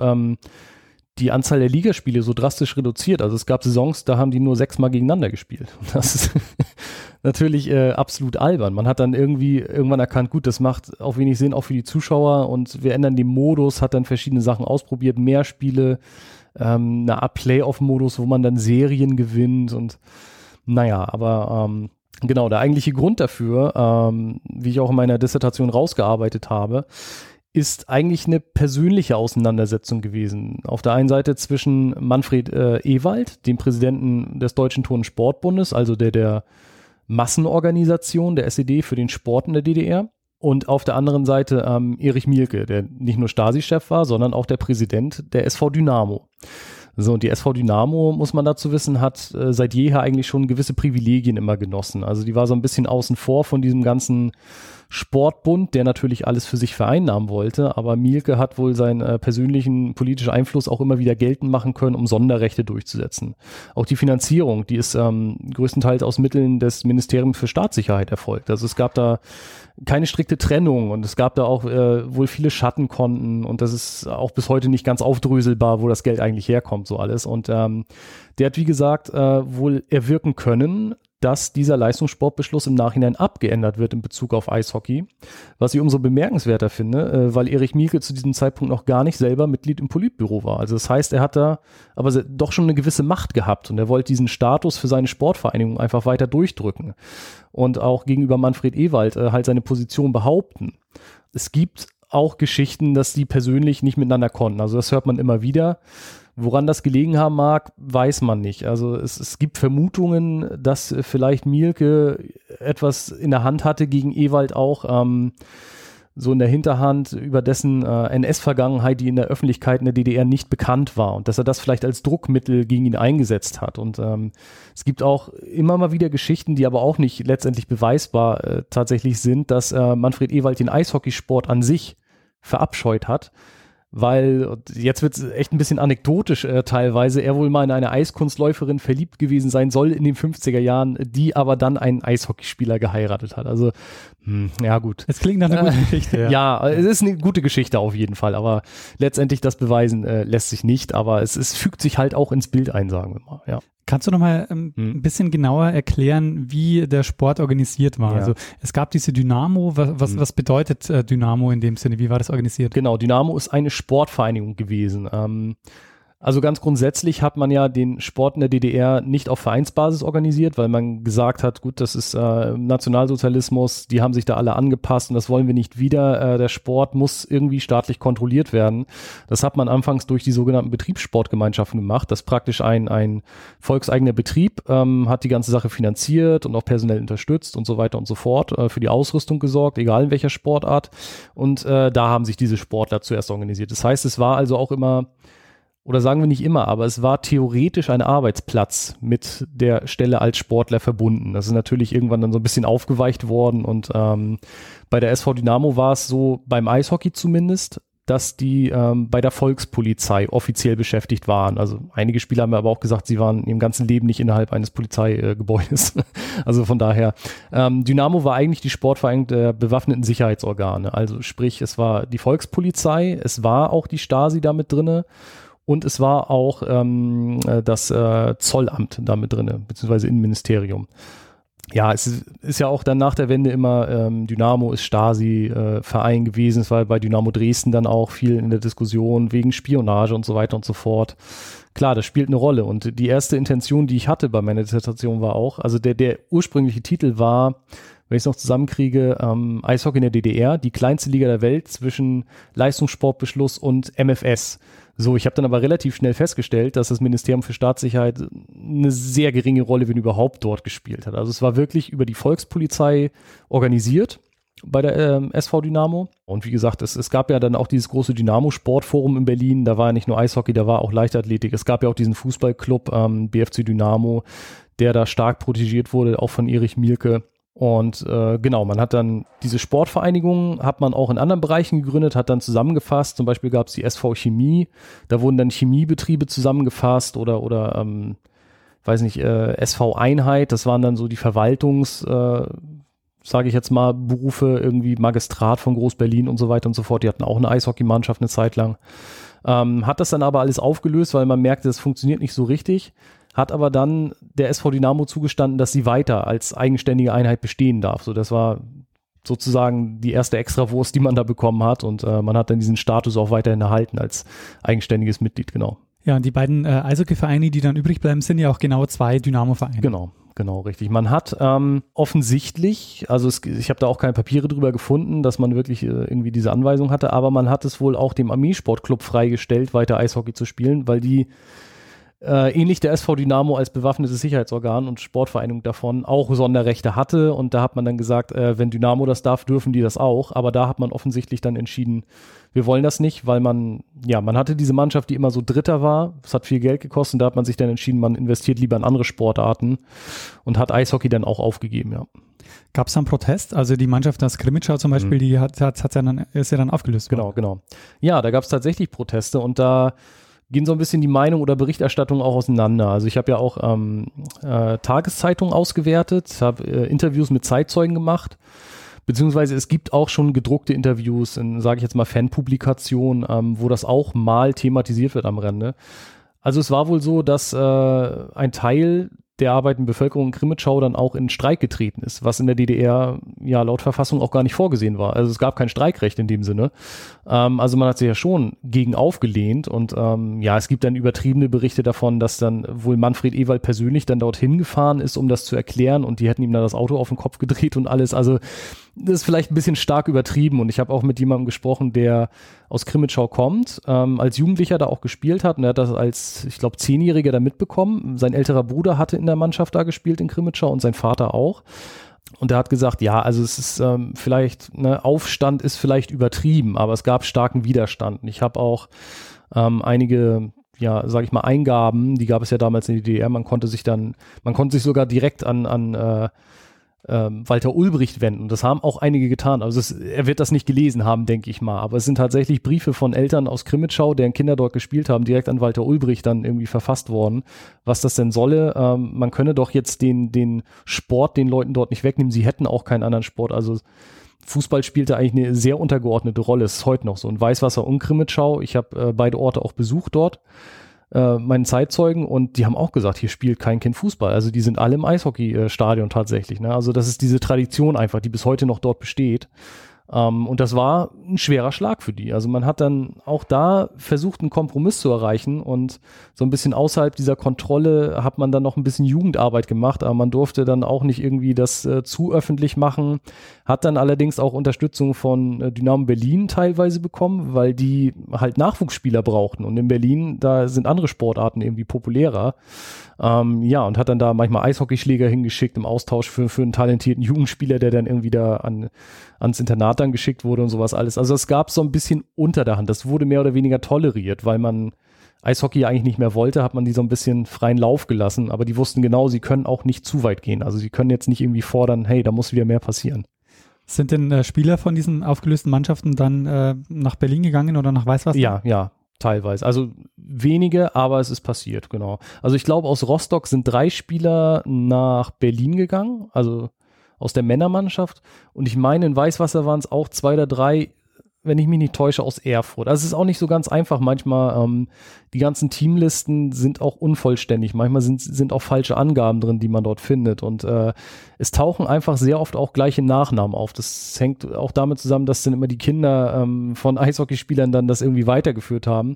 die Anzahl der Ligaspiele so drastisch reduziert. Also es gab Saisons, da haben die nur 6-mal gegeneinander gespielt. Das ist natürlich absolut albern. Man hat dann irgendwann erkannt, gut, das macht auch wenig Sinn, auch für die Zuschauer. Und wir ändern den Modus, hat dann verschiedene Sachen ausprobiert, mehr Spiele, eine Art Playoff-Modus, wo man dann Serien gewinnt und naja, aber genau, der eigentliche Grund dafür, wie ich auch in meiner Dissertation rausgearbeitet habe, ist eigentlich eine persönliche Auseinandersetzung gewesen. Auf der einen Seite zwischen Manfred Ewald, dem Präsidenten des Deutschen Turn- und Sportbundes, also der Massenorganisation der SED für den Sport in der DDR, und auf der anderen Seite Erich Mielke, der nicht nur Stasi-Chef war, sondern auch der Präsident der SV Dynamo. So, und die SV Dynamo, muss man dazu wissen, hat seit jeher eigentlich schon gewisse Privilegien immer genossen. Also die war so ein bisschen außen vor von diesem ganzen Sportbund, der natürlich alles für sich vereinnahmen wollte, aber Mielke hat wohl seinen persönlichen politischen Einfluss auch immer wieder geltend machen können, um Sonderrechte durchzusetzen. Auch die Finanzierung, die ist größtenteils aus Mitteln des Ministeriums für Staatssicherheit erfolgt. Also es gab da keine strikte Trennung und es gab da auch wohl viele Schattenkonten und das ist auch bis heute nicht ganz aufdröselbar, wo das Geld eigentlich herkommt, so alles. Und der hat, wie gesagt, wohl erwirken können, dass dieser Leistungssportbeschluss im Nachhinein abgeändert wird in Bezug auf Eishockey, was ich umso bemerkenswerter finde, weil Erich Mielke zu diesem Zeitpunkt noch gar nicht selber Mitglied im Politbüro war. Also das heißt, er hat da aber doch schon eine gewisse Macht gehabt und er wollte diesen Status für seine Sportvereinigung einfach weiter durchdrücken und auch gegenüber Manfred Ewald halt seine Position behaupten. Es gibt auch Geschichten, dass die persönlich nicht miteinander konnten. Also das hört man immer wieder. Woran das gelegen haben mag, weiß man nicht. Also es gibt Vermutungen, dass vielleicht Mielke etwas in der Hand hatte gegen Ewald auch, so in der Hinterhand über dessen NS-Vergangenheit, die in der Öffentlichkeit in der DDR nicht bekannt war und dass er das vielleicht als Druckmittel gegen ihn eingesetzt hat. Und es gibt auch immer mal wieder Geschichten, die aber auch nicht letztendlich beweisbar tatsächlich sind, dass Manfred Ewald den Eishockeysport an sich verabscheut hat. Weil, jetzt wird es echt ein bisschen anekdotisch teilweise, er wohl mal in eine Eiskunstläuferin verliebt gewesen sein soll in den 50er Jahren, die aber dann einen Eishockeyspieler geheiratet hat. Also, ja gut. Es klingt nach einer guten Geschichte, ja. Ja, es ist eine gute Geschichte auf jeden Fall, aber letztendlich das beweisen lässt sich nicht, aber es fügt sich halt auch ins Bild ein, sagen wir mal, ja. Kannst du noch mal ein bisschen genauer erklären, wie der Sport organisiert war? Ja. Also es gab diese Dynamo. Was bedeutet Dynamo in dem Sinne? Wie war das organisiert? Genau, Dynamo ist eine Sportvereinigung gewesen. Also ganz grundsätzlich hat man ja den Sport in der DDR nicht auf Vereinsbasis organisiert, weil man gesagt hat, gut, das ist Nationalsozialismus, die haben sich da alle angepasst und das wollen wir nicht wieder. Der Sport muss irgendwie staatlich kontrolliert werden. Das hat man anfangs durch die sogenannten Betriebssportgemeinschaften gemacht. Das ist praktisch ein volkseigener Betrieb, hat die ganze Sache finanziert und auch personell unterstützt und so weiter und so fort, für die Ausrüstung gesorgt, egal in welcher Sportart. Und da haben sich diese Sportler zuerst organisiert. Das heißt, es war also auch immer, oder sagen wir nicht immer, aber es war theoretisch ein Arbeitsplatz mit der Stelle als Sportler verbunden. Das ist natürlich irgendwann dann so ein bisschen aufgeweicht worden und bei der SV Dynamo war es so, beim Eishockey zumindest, dass die bei der Volkspolizei offiziell beschäftigt waren. Also einige Spieler haben aber auch gesagt, sie waren im ganzen Leben nicht innerhalb eines Polizeigebäudes. Also von daher, Dynamo war eigentlich die Sportvereinigung der bewaffneten Sicherheitsorgane. Also sprich, es war die Volkspolizei, es war auch die Stasi da mit drinne. Und es war auch das Zollamt da mit drin, beziehungsweise Innenministerium. Ja, es ist ja auch dann nach der Wende immer, Dynamo ist Stasi-Verein gewesen. Es war bei Dynamo Dresden dann auch viel in der Diskussion wegen Spionage und so weiter und so fort. klar, das spielt eine Rolle. Und die erste Intention, die ich hatte bei meiner Dissertation war auch, also der ursprüngliche Titel war, wenn ich es noch zusammenkriege, Eishockey in der DDR, die kleinste Liga der Welt zwischen Leistungssportbeschluss und MFS. So, ich habe dann aber relativ schnell festgestellt, dass das Ministerium für Staatssicherheit eine sehr geringe Rolle, wenn überhaupt, dort gespielt hat. Also es war wirklich über die Volkspolizei organisiert bei der SV Dynamo. Und wie gesagt, es gab ja dann auch dieses große Dynamo-Sportforum in Berlin. Da war ja nicht nur Eishockey, da war auch Leichtathletik. Es gab ja auch diesen Fußballclub BFC Dynamo, der da stark protegiert wurde, auch von Erich Mielke. Und genau, man hat dann diese Sportvereinigungen, hat man auch in anderen Bereichen gegründet, hat dann zusammengefasst, zum Beispiel gab es die SV Chemie, da wurden dann Chemiebetriebe zusammengefasst oder weiß nicht, SV Einheit, das waren dann so die sage ich jetzt mal, Berufe, irgendwie Magistrat von Groß-Berlin und so weiter und so fort, die hatten auch eine Eishockeymannschaft eine Zeit lang. Hat das dann aber alles aufgelöst, weil man merkte, das funktioniert nicht so richtig. Hat aber dann der SV Dynamo zugestanden, dass sie weiter als eigenständige Einheit bestehen darf. So, das war sozusagen die erste Extrawurst, die man da bekommen hat und man hat dann diesen Status auch weiterhin erhalten als eigenständiges Mitglied, genau. Ja, und die beiden Eishockey-Vereine, die dann übrig bleiben, sind ja auch genau 2 Dynamo-Vereine. Genau, richtig. Man hat offensichtlich, also ich habe da auch keine Papiere drüber gefunden, dass man wirklich irgendwie diese Anweisung hatte, aber man hat es wohl auch dem Armeesportclub freigestellt, weiter Eishockey zu spielen, weil die ähnlich der SV Dynamo als bewaffnetes Sicherheitsorgan und Sportvereinigung davon auch Sonderrechte hatte und da hat man dann gesagt, wenn Dynamo das darf, dürfen die das auch, aber da hat man offensichtlich dann entschieden, wir wollen das nicht, weil man hatte diese Mannschaft, die immer so Dritter war, es hat viel Geld gekostet und da hat man sich dann entschieden, man investiert lieber in andere Sportarten und hat Eishockey dann auch aufgegeben, ja. Gab es da einen Protest? Also die Mannschaft aus Krimitschau zum Beispiel, die ist ja dann aufgelöst worden. Genau. Ja, da gab es tatsächlich Proteste und da gehen so ein bisschen die Meinung oder Berichterstattung auch auseinander. Also ich habe ja auch Tageszeitungen ausgewertet, habe Interviews mit Zeitzeugen gemacht, beziehungsweise es gibt auch schon gedruckte Interviews in, sage ich jetzt mal, Fanpublikationen, wo das auch mal thematisiert wird am Rande. Also es war wohl so, dass ein Teil der arbeitenden Bevölkerung in Krimitschau dann auch in Streik getreten ist, was in der DDR ja laut Verfassung auch gar nicht vorgesehen war. Also es gab kein Streikrecht in dem Sinne. Also man hat sich ja schon gegen aufgelehnt und es gibt dann übertriebene Berichte davon, dass dann wohl Manfred Ewald persönlich dann dorthin gefahren ist, um das zu erklären und die hätten ihm dann das Auto auf den Kopf gedreht und alles. Also das ist vielleicht ein bisschen stark übertrieben und ich habe auch mit jemandem gesprochen, der aus Krimitschau kommt, als Jugendlicher da auch gespielt hat und er hat das als, ich glaube, 10-Jähriger da mitbekommen. Sein älterer Bruder hatte in der Mannschaft da gespielt in Krimitschau und sein Vater auch. Und er hat gesagt, ja, also es ist vielleicht, Aufstand ist vielleicht übertrieben, aber es gab starken Widerstand. Und ich habe auch einige, sage ich mal, Eingaben, die gab es ja damals in der DDR, man konnte sich sogar direkt an Walter Ulbricht wenden. Das haben auch einige getan. Also er wird das nicht gelesen haben, denke ich mal. Aber es sind tatsächlich Briefe von Eltern aus Krimitschau, deren Kinder dort gespielt haben, direkt an Walter Ulbricht dann irgendwie verfasst worden. Was das denn solle, man könne doch jetzt den Sport den Leuten dort nicht wegnehmen. Sie hätten auch keinen anderen Sport. Also Fußball spielte eigentlich eine sehr untergeordnete Rolle. Es ist heute noch so. In Weißwasser und Krimitschau. Ich habe beide Orte auch besucht dort. Meinen Zeitzeugen und die haben auch gesagt, hier spielt kein Kind Fußball. Also die sind alle im Eishockeystadion tatsächlich. Ne? Also das ist diese Tradition einfach, die bis heute noch dort besteht. Und das war ein schwerer Schlag für die. Also man hat dann auch da versucht, einen Kompromiss zu erreichen und so ein bisschen außerhalb dieser Kontrolle hat man dann noch ein bisschen Jugendarbeit gemacht, aber man durfte dann auch nicht irgendwie das zu öffentlich machen, hat dann allerdings auch Unterstützung von Dynamo Berlin teilweise bekommen, weil die halt Nachwuchsspieler brauchten und in Berlin, da sind andere Sportarten irgendwie populärer. Und hat dann da manchmal Eishockeyschläger hingeschickt im Austausch für einen talentierten Jugendspieler, der dann irgendwie da ans Internat dann geschickt wurde und sowas alles. Also es gab so ein bisschen unter der Hand. Das wurde mehr oder weniger toleriert, weil man Eishockey eigentlich nicht mehr wollte, hat man die so ein bisschen freien Lauf gelassen. Aber die wussten genau, sie können auch nicht zu weit gehen. Also sie können jetzt nicht irgendwie fordern, hey, da muss wieder mehr passieren. Sind denn Spieler von diesen aufgelösten Mannschaften dann nach Berlin gegangen oder nach Weißwasser? Ja. Teilweise. Also wenige, aber es ist passiert, genau. Also ich glaube, aus Rostock sind 3 Spieler nach Berlin gegangen, also aus der Männermannschaft. Und ich meine, in Weißwasser waren es auch 2 oder 3, wenn ich mich nicht täusche, aus Erfurt. Also es ist auch nicht so ganz einfach. Manchmal, die ganzen Teamlisten sind auch unvollständig. Manchmal sind auch falsche Angaben drin, die man dort findet. Und es tauchen einfach sehr oft auch gleiche Nachnamen auf. Das hängt auch damit zusammen, dass dann immer die Kinder von Eishockeyspielern dann das irgendwie weitergeführt haben.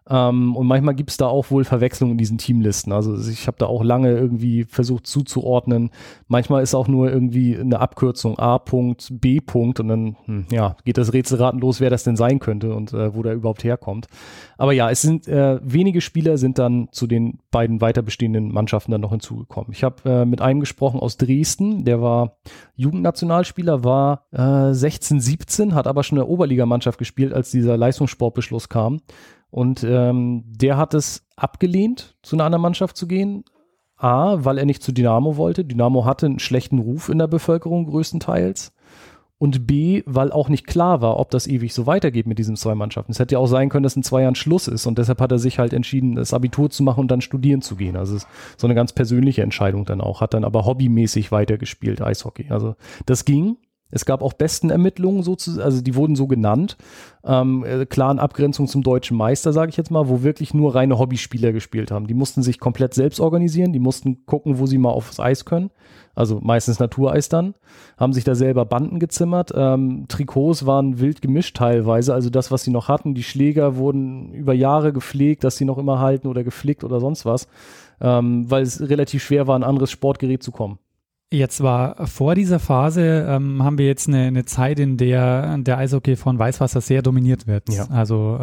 Und manchmal gibt es da auch wohl Verwechslungen in diesen Teamlisten. Also ich habe da auch lange irgendwie versucht zuzuordnen. Manchmal ist auch nur irgendwie eine Abkürzung A-Punkt, B-Punkt und dann geht das Rätselraten los, wer das denn sein könnte und wo der überhaupt herkommt. Aber ja, es sind wenige Spieler sind dann zu den beiden weiter bestehenden Mannschaften dann noch hinzugekommen. Ich habe mit einem gesprochen aus Dresden, der war Jugendnationalspieler, war 16, 17, hat aber schon in der Oberligamannschaft gespielt, als dieser Leistungssportbeschluss kam. Und der hat es abgelehnt, zu einer anderen Mannschaft zu gehen. A, weil er nicht zu Dynamo wollte. Dynamo hatte einen schlechten Ruf in der Bevölkerung größtenteils. Und B, weil auch nicht klar war, ob das ewig so weitergeht mit diesen 2 Mannschaften. Es hätte ja auch sein können, dass in 2 Jahren Schluss ist. Und deshalb hat er sich halt entschieden, das Abitur zu machen und dann studieren zu gehen. Also es ist so eine ganz persönliche Entscheidung dann auch. Hat dann aber hobbymäßig weitergespielt, Eishockey. Also das ging. Es gab auch Besten-Ermittlungen, also die wurden so genannt, klar in Abgrenzung zum deutschen Meister, sage ich jetzt mal, wo wirklich nur reine Hobbyspieler gespielt haben. Die mussten sich komplett selbst organisieren, die mussten gucken, wo sie mal aufs Eis können, also meistens Natureis dann, haben sich da selber Banden gezimmert, Trikots waren wild gemischt teilweise, also das, was sie noch hatten, die Schläger wurden über Jahre gepflegt, dass sie noch immer halten oder geflickt oder sonst was, weil es relativ schwer war, an ein anderes Sportgerät zu kommen. Jetzt war vor dieser Phase, haben wir jetzt eine Zeit, in der der Eishockey von Weißwasser sehr dominiert wird. Ja. Also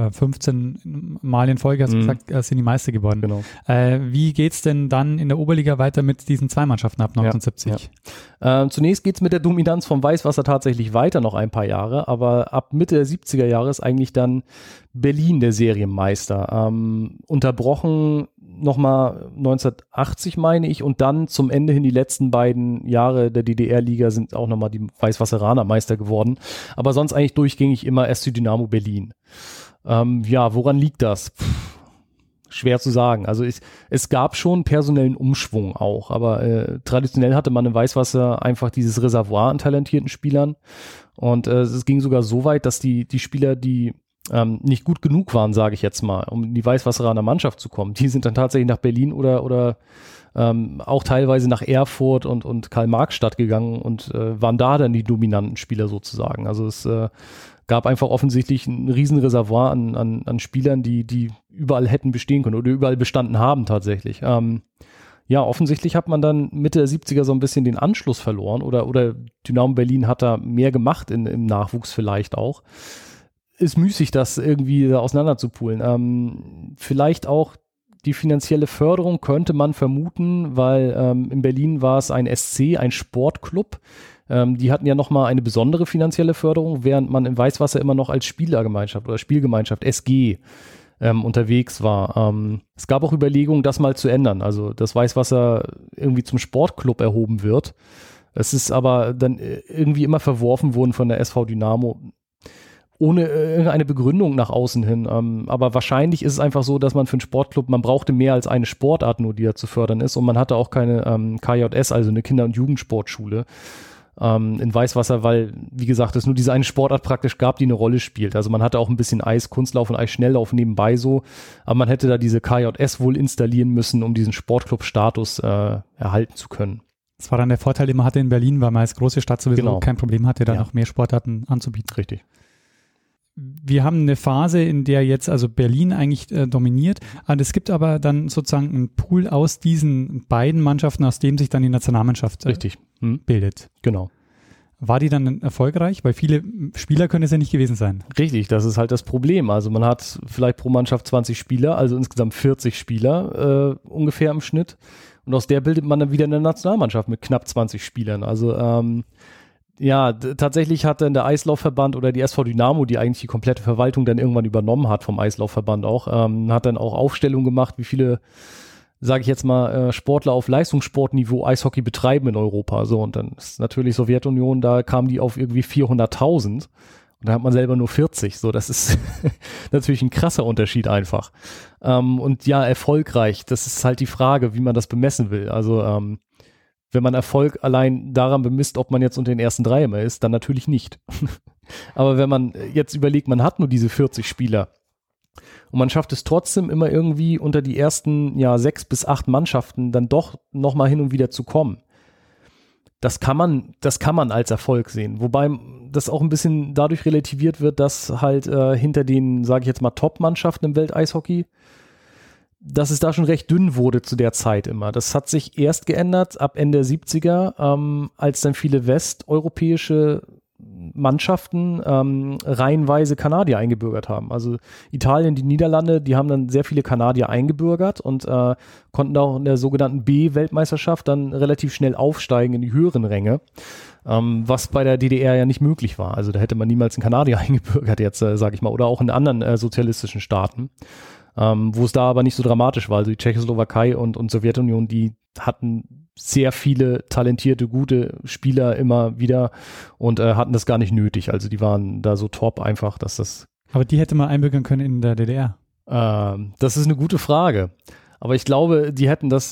15 Mal in Folge, hast du gesagt, sind die Meister geworden. Genau. Wie geht's denn dann in der Oberliga weiter mit diesen 2 Mannschaften ab 1970? Ja. Zunächst geht's mit der Dominanz vom Weißwasser tatsächlich weiter noch ein paar Jahre, aber ab Mitte der 70er Jahre ist eigentlich dann Berlin der Serienmeister. Unterbrochen nochmal 1980, meine ich, und dann zum Ende hin die letzten beiden Jahre der DDR-Liga sind auch nochmal die Weißwasseraner Meister geworden. Aber sonst eigentlich durchgängig immer SC Dynamo Berlin. Woran liegt das? Schwer zu sagen. Also es gab schon personellen Umschwung auch, aber traditionell hatte man im Weißwasser einfach dieses Reservoir an talentierten Spielern. Und es ging sogar so weit, dass die Spieler, die nicht gut genug waren, sage ich jetzt mal, um in die Weißwasseraner Mannschaft zu kommen. Die sind dann tatsächlich nach Berlin oder auch teilweise nach Erfurt und Karl-Marx-Stadt gegangen und waren da dann die dominanten Spieler sozusagen. Also es gab einfach offensichtlich ein Riesenreservoir an Spielern, die überall hätten bestehen können oder überall bestanden haben tatsächlich. Offensichtlich hat man dann Mitte der 70er so ein bisschen den Anschluss verloren oder Dynamo Berlin hat da mehr gemacht im Nachwuchs vielleicht auch. Ist müßig, das irgendwie da auseinander zu poolen. Vielleicht auch die finanzielle Förderung könnte man vermuten, weil in Berlin war es ein SC, ein Sportclub. Die hatten ja nochmal eine besondere finanzielle Förderung, während man im Weißwasser immer noch als Spielergemeinschaft oder Spielgemeinschaft SG unterwegs war. Es gab auch Überlegungen, das mal zu ändern, also dass Weißwasser irgendwie zum Sportclub erhoben wird. Es ist aber dann irgendwie immer verworfen worden von der SV Dynamo, ohne irgendeine Begründung nach außen hin. Aber wahrscheinlich ist es einfach so, dass man für einen Sportclub, man brauchte mehr als eine Sportart nur, die da zu fördern ist. Und man hatte auch keine KJS, also eine Kinder- und Jugendsportschule in Weißwasser, weil, wie gesagt, es nur diese eine Sportart praktisch gab, die eine Rolle spielt. Also man hatte auch ein bisschen Eiskunstlauf und Eisschnelllauf nebenbei so. Aber man hätte da diese KJS wohl installieren müssen, um diesen Sportclub-Status erhalten zu können. Das war dann der Vorteil, den man hatte in Berlin, weil man als große Stadt sowieso kein Problem hatte, da noch mehr Sportarten anzubieten. Richtig. Wir haben eine Phase, in der jetzt also Berlin eigentlich dominiert. Und es gibt aber dann sozusagen einen Pool aus diesen beiden Mannschaften, aus dem sich dann die Nationalmannschaft bildet. Genau. War die dann erfolgreich? Weil viele Spieler können es ja nicht gewesen sein. Richtig, das ist halt das Problem. Also man hat vielleicht pro Mannschaft 20 Spieler, also insgesamt 40 Spieler ungefähr im Schnitt. Und aus der bildet man dann wieder eine Nationalmannschaft mit knapp 20 Spielern. Also tatsächlich hat dann der Eislaufverband oder die SV Dynamo, die eigentlich die komplette Verwaltung dann irgendwann übernommen hat vom Eislaufverband auch, hat dann auch Aufstellungen gemacht, wie viele, sage ich jetzt mal, Sportler auf Leistungssportniveau Eishockey betreiben in Europa. So, und dann ist natürlich Sowjetunion, da kamen die auf irgendwie 400.000 und da hat man selber nur 40. So, das ist natürlich ein krasser Unterschied einfach. Und ja, erfolgreich, das ist halt die Frage, wie man das bemessen will. Also wenn man Erfolg allein daran bemisst, ob man jetzt unter den ersten 3 immer ist, dann natürlich nicht. Aber wenn man jetzt überlegt, man hat nur diese 40 Spieler und man schafft es trotzdem immer irgendwie unter die ersten 6 bis 8 Mannschaften dann doch nochmal hin und wieder zu kommen, das kann man als Erfolg sehen. Wobei das auch ein bisschen dadurch relativiert wird, dass halt hinter den, sage ich jetzt mal, Top-Mannschaften im Welteishockey, dass es da schon recht dünn wurde zu der Zeit immer. Das hat sich erst geändert ab Ende der 70er, als dann viele westeuropäische Mannschaften reihenweise Kanadier eingebürgert haben. Also Italien, die Niederlande, die haben dann sehr viele Kanadier eingebürgert und konnten auch in der sogenannten B-Weltmeisterschaft dann relativ schnell aufsteigen in die höheren Ränge, was bei der DDR ja nicht möglich war. Also da hätte man niemals einen Kanadier eingebürgert jetzt, sage ich mal, oder auch in anderen sozialistischen Staaten, wo es da aber nicht so dramatisch war. Also die Tschechoslowakei und Sowjetunion, die hatten sehr viele talentierte, gute Spieler immer wieder und hatten das gar nicht nötig. Also die waren da so top einfach, dass das... Aber die hätte man einbürgern können in der DDR. Das ist eine gute Frage. Aber ich glaube, die hätten das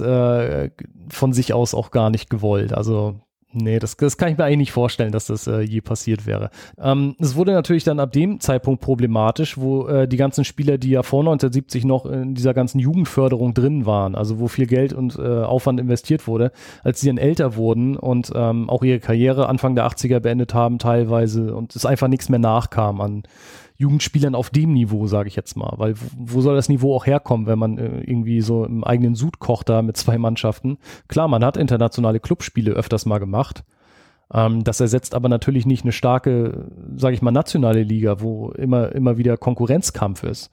von sich aus auch gar nicht gewollt. Also nee, das kann ich mir eigentlich nicht vorstellen, dass das je passiert wäre. Es wurde natürlich dann ab dem Zeitpunkt problematisch, wo die ganzen Spieler, die ja vor 1970 noch in dieser ganzen Jugendförderung drin waren, also wo viel Geld und Aufwand investiert wurde, als sie dann älter wurden und auch ihre Karriere Anfang der 80er beendet haben teilweise und es einfach nichts mehr nachkam an Jugendspielern auf dem Niveau, sage ich jetzt mal. Weil wo soll das Niveau auch herkommen, wenn man irgendwie so im eigenen Sud kocht da mit 2 Mannschaften? Klar, man hat internationale Clubspiele öfters mal gemacht. Das ersetzt aber natürlich nicht eine starke, sage ich mal, nationale Liga, wo immer wieder Konkurrenzkampf ist.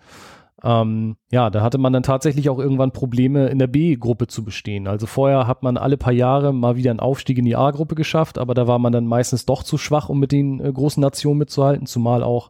Ja, da hatte man dann tatsächlich auch irgendwann Probleme in der B-Gruppe zu bestehen. Also vorher hat man alle paar Jahre mal wieder einen Aufstieg in die A-Gruppe geschafft, aber da war man dann meistens doch zu schwach, um mit den großen Nationen mitzuhalten, zumal auch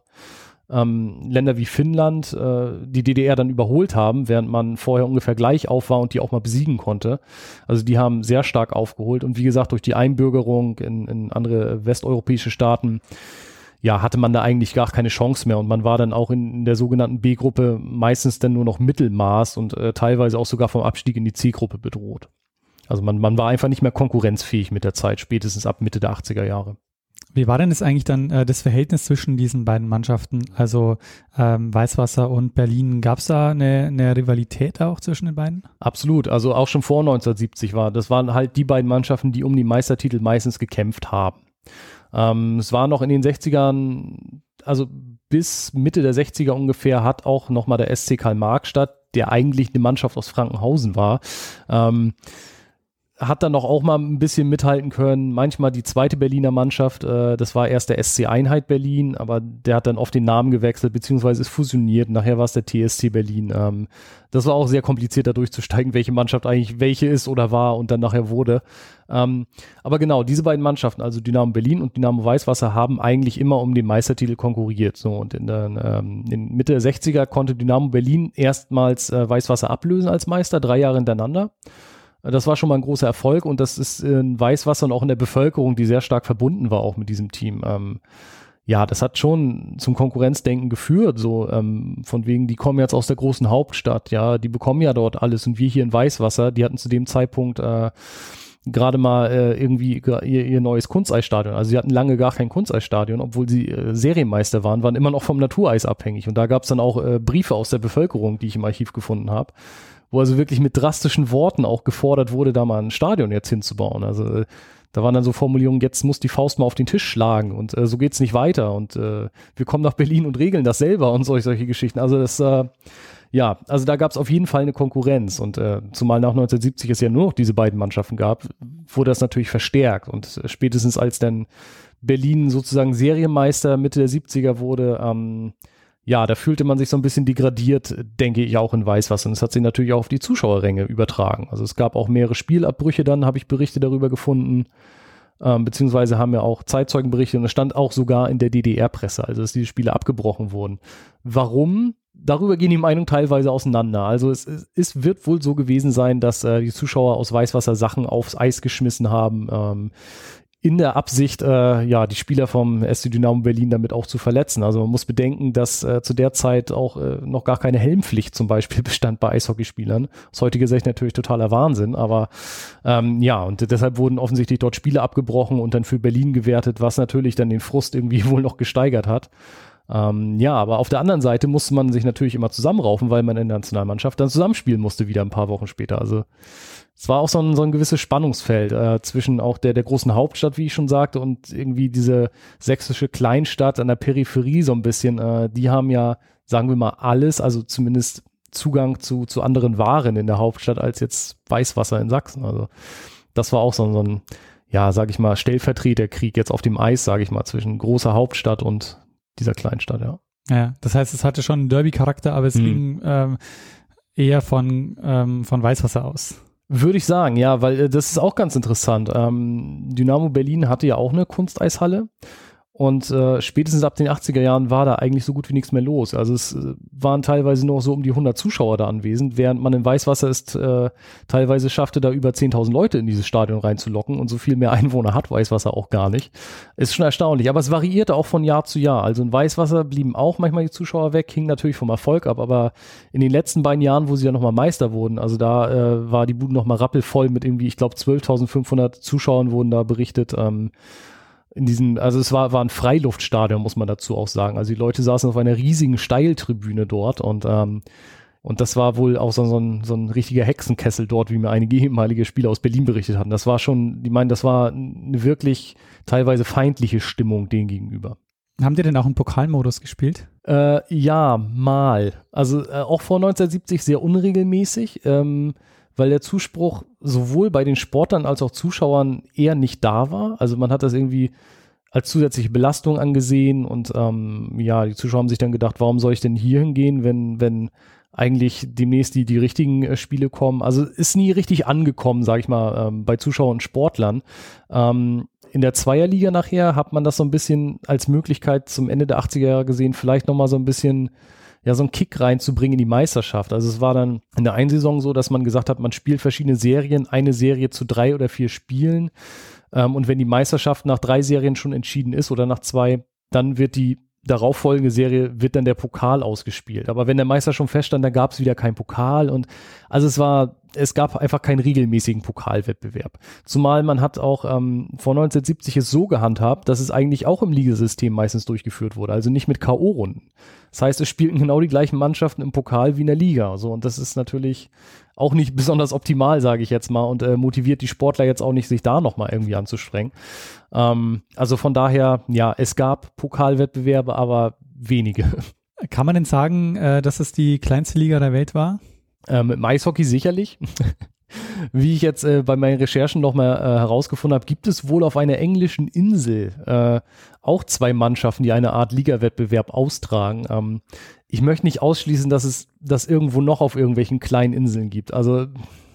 Länder wie Finnland die DDR dann überholt haben, während man vorher ungefähr gleich auf war und die auch mal besiegen konnte. Also die haben sehr stark aufgeholt und wie gesagt, durch die Einbürgerung in andere westeuropäische Staaten, ja, hatte man da eigentlich gar keine Chance mehr und man war dann auch in der sogenannten B-Gruppe meistens dann nur noch Mittelmaß und teilweise auch sogar vom Abstieg in die C-Gruppe bedroht. Also man war einfach nicht mehr konkurrenzfähig mit der Zeit, spätestens ab Mitte der 80er Jahre. Wie war denn das eigentlich dann das Verhältnis zwischen diesen beiden Mannschaften, also Weißwasser und Berlin? Gab es da eine Rivalität auch zwischen den beiden? Absolut, also auch schon vor 1970 das waren halt die beiden Mannschaften, die um die Meistertitel meistens gekämpft haben. Es war noch in den 60ern, also bis Mitte der 60er ungefähr, hat auch nochmal der SC Karl-Marx-Stadt, der eigentlich eine Mannschaft aus Frankenhausen war, hat dann noch auch mal ein bisschen mithalten können. Manchmal die zweite Berliner Mannschaft, das war erst der SC Einheit Berlin, aber der hat dann oft den Namen gewechselt, beziehungsweise ist fusioniert. Nachher war es der TSC Berlin. Das war auch sehr kompliziert, da durchzusteigen, welche Mannschaft eigentlich welche ist oder war und dann nachher wurde. Aber genau, diese beiden Mannschaften, also Dynamo Berlin und Dynamo Weißwasser, haben eigentlich immer um den Meistertitel konkurriert. So, und in Mitte der 60er konnte Dynamo Berlin erstmals Weißwasser ablösen als Meister, 3 Jahre hintereinander. Das war schon mal ein großer Erfolg und das ist in Weißwasser und auch in der Bevölkerung, die sehr stark verbunden war auch mit diesem Team. Ja, das hat schon zum Konkurrenzdenken geführt, so von wegen, die kommen jetzt aus der großen Hauptstadt, ja, die bekommen ja dort alles und wir hier in Weißwasser, die hatten zu dem Zeitpunkt gerade mal irgendwie ihr neues Kunsteisstadion. Also sie hatten lange gar kein Kunsteisstadion, obwohl sie Serienmeister waren immer noch vom Natureis abhängig und da gab es dann auch Briefe aus der Bevölkerung, die ich im Archiv gefunden habe, wo also wirklich mit drastischen Worten auch gefordert wurde, da mal ein Stadion jetzt hinzubauen. Also da waren dann so Formulierungen, jetzt muss die Faust mal auf den Tisch schlagen und so geht's nicht weiter und wir kommen nach Berlin und regeln das selber und solche Geschichten. Also das, ja, also da gab's auf jeden Fall eine Konkurrenz und zumal nach 1970 es ja nur noch diese beiden Mannschaften gab, wurde das natürlich verstärkt und spätestens als dann Berlin sozusagen Serienmeister Mitte der 70er wurde, ja, da fühlte man sich so ein bisschen degradiert, denke ich, auch in Weißwasser. Und das hat sich natürlich auch auf die Zuschauerränge übertragen. Also es gab auch mehrere Spielabbrüche dann, habe ich Berichte darüber gefunden, beziehungsweise haben ja auch Zeitzeugen berichtet und es stand auch sogar in der DDR-Presse, also dass diese Spiele abgebrochen wurden. Warum? Darüber gehen die Meinungen teilweise auseinander. Also es wird wohl so gewesen sein, dass die Zuschauer aus Weißwasser Sachen aufs Eis geschmissen haben, in der Absicht, ja, die Spieler vom SC Dynamo Berlin damit auch zu verletzen. Also man muss bedenken, dass zu der Zeit auch noch gar keine Helmpflicht zum Beispiel bestand bei Eishockeyspielern. Aus heutiger Sicht natürlich totaler Wahnsinn, aber ja, und deshalb wurden offensichtlich dort Spiele abgebrochen und dann für Berlin gewertet, was natürlich dann den Frust irgendwie wohl noch gesteigert hat. Aber auf der anderen Seite musste man sich natürlich immer zusammenraufen, weil man in der Nationalmannschaft dann zusammenspielen musste, wieder ein paar Wochen später. Also es war auch so ein gewisses Spannungsfeld zwischen auch der großen Hauptstadt, wie ich schon sagte, und irgendwie diese sächsische Kleinstadt an der Peripherie so ein bisschen. Die haben ja, sagen wir mal, alles, also zumindest Zugang zu anderen Waren in der Hauptstadt als jetzt Weißwasser in Sachsen. Also das war auch so ein sag ich mal, Stellvertreterkrieg jetzt auf dem Eis, sage ich mal, zwischen großer Hauptstadt und dieser Kleinstadt, ja. Ja, das heißt, es hatte schon einen Derby-Charakter, aber es ging eher von Weißwasser aus. Würde ich sagen, ja, weil das ist auch ganz interessant. Dynamo Berlin hatte ja auch eine Kunsteishalle und spätestens ab den 80er Jahren war da eigentlich so gut wie nichts mehr los. Also es waren teilweise nur so um die 100 Zuschauer da anwesend, während man in Weißwasser teilweise schaffte, da über 10.000 Leute in dieses Stadion reinzulocken und so viel mehr Einwohner hat Weißwasser auch gar nicht. Ist schon erstaunlich, aber es variierte auch von Jahr zu Jahr. Also in Weißwasser blieben auch manchmal die Zuschauer weg, hing natürlich vom Erfolg ab, aber in den letzten beiden Jahren, wo sie ja nochmal Meister wurden, also da war die Bude nochmal rappelvoll mit irgendwie, ich glaube 12.500 Zuschauern wurden da berichtet, also es war ein Freiluftstadion, muss man dazu auch sagen. Also die Leute saßen auf einer riesigen Steiltribüne dort und das war wohl auch so ein richtiger Hexenkessel dort, wie mir einige ehemalige Spieler aus Berlin berichtet hatten. Das war schon, die meinen, das war eine wirklich teilweise feindliche Stimmung denen gegenüber. Haben die denn auch einen Pokalmodus gespielt? Ja, mal. Also auch vor 1970 sehr unregelmäßig, weil der Zuspruch sowohl bei den Sportlern als auch Zuschauern eher nicht da war. Also man hat das irgendwie als zusätzliche Belastung angesehen und die Zuschauer haben sich dann gedacht, warum soll ich denn hier hingehen, wenn eigentlich demnächst die richtigen Spiele kommen. Also ist nie richtig angekommen, sage ich mal, bei Zuschauern und Sportlern. In der Zweierliga nachher hat man das so ein bisschen als Möglichkeit zum Ende der 80er Jahre gesehen, vielleicht nochmal so ein bisschen so einen Kick reinzubringen in die Meisterschaft. Also es war dann in der einen Saison so, dass man gesagt hat, man spielt verschiedene Serien, eine Serie zu 3 oder 4 Spielen. Und wenn die Meisterschaft nach 3 Serien schon entschieden ist oder nach 2, dann wird die darauffolgende Serie, wird dann der Pokal ausgespielt. Aber wenn der Meister schon feststand, dann gab es wieder keinen Pokal. Und also es gab einfach keinen regelmäßigen Pokalwettbewerb. Zumal man hat auch vor 1970 es so gehandhabt, dass es eigentlich auch im Ligasystem meistens durchgeführt wurde, also nicht mit K.O.-Runden. Das heißt, es spielten genau die gleichen Mannschaften im Pokal wie in der Liga. So, und das ist natürlich auch nicht besonders optimal, sage ich jetzt mal, und motiviert die Sportler jetzt auch nicht, sich da nochmal irgendwie anzustrengen. Also von daher, ja, es gab Pokalwettbewerbe, aber wenige. Kann man denn sagen, dass es die kleinste Liga der Welt war? Im Eishockey sicherlich. Wie ich jetzt bei meinen Recherchen nochmal herausgefunden habe, gibt es wohl auf einer englischen Insel auch 2 Mannschaften, die eine Art Ligawettbewerb austragen. Ich möchte nicht ausschließen, dass es das irgendwo noch auf irgendwelchen kleinen Inseln gibt. Also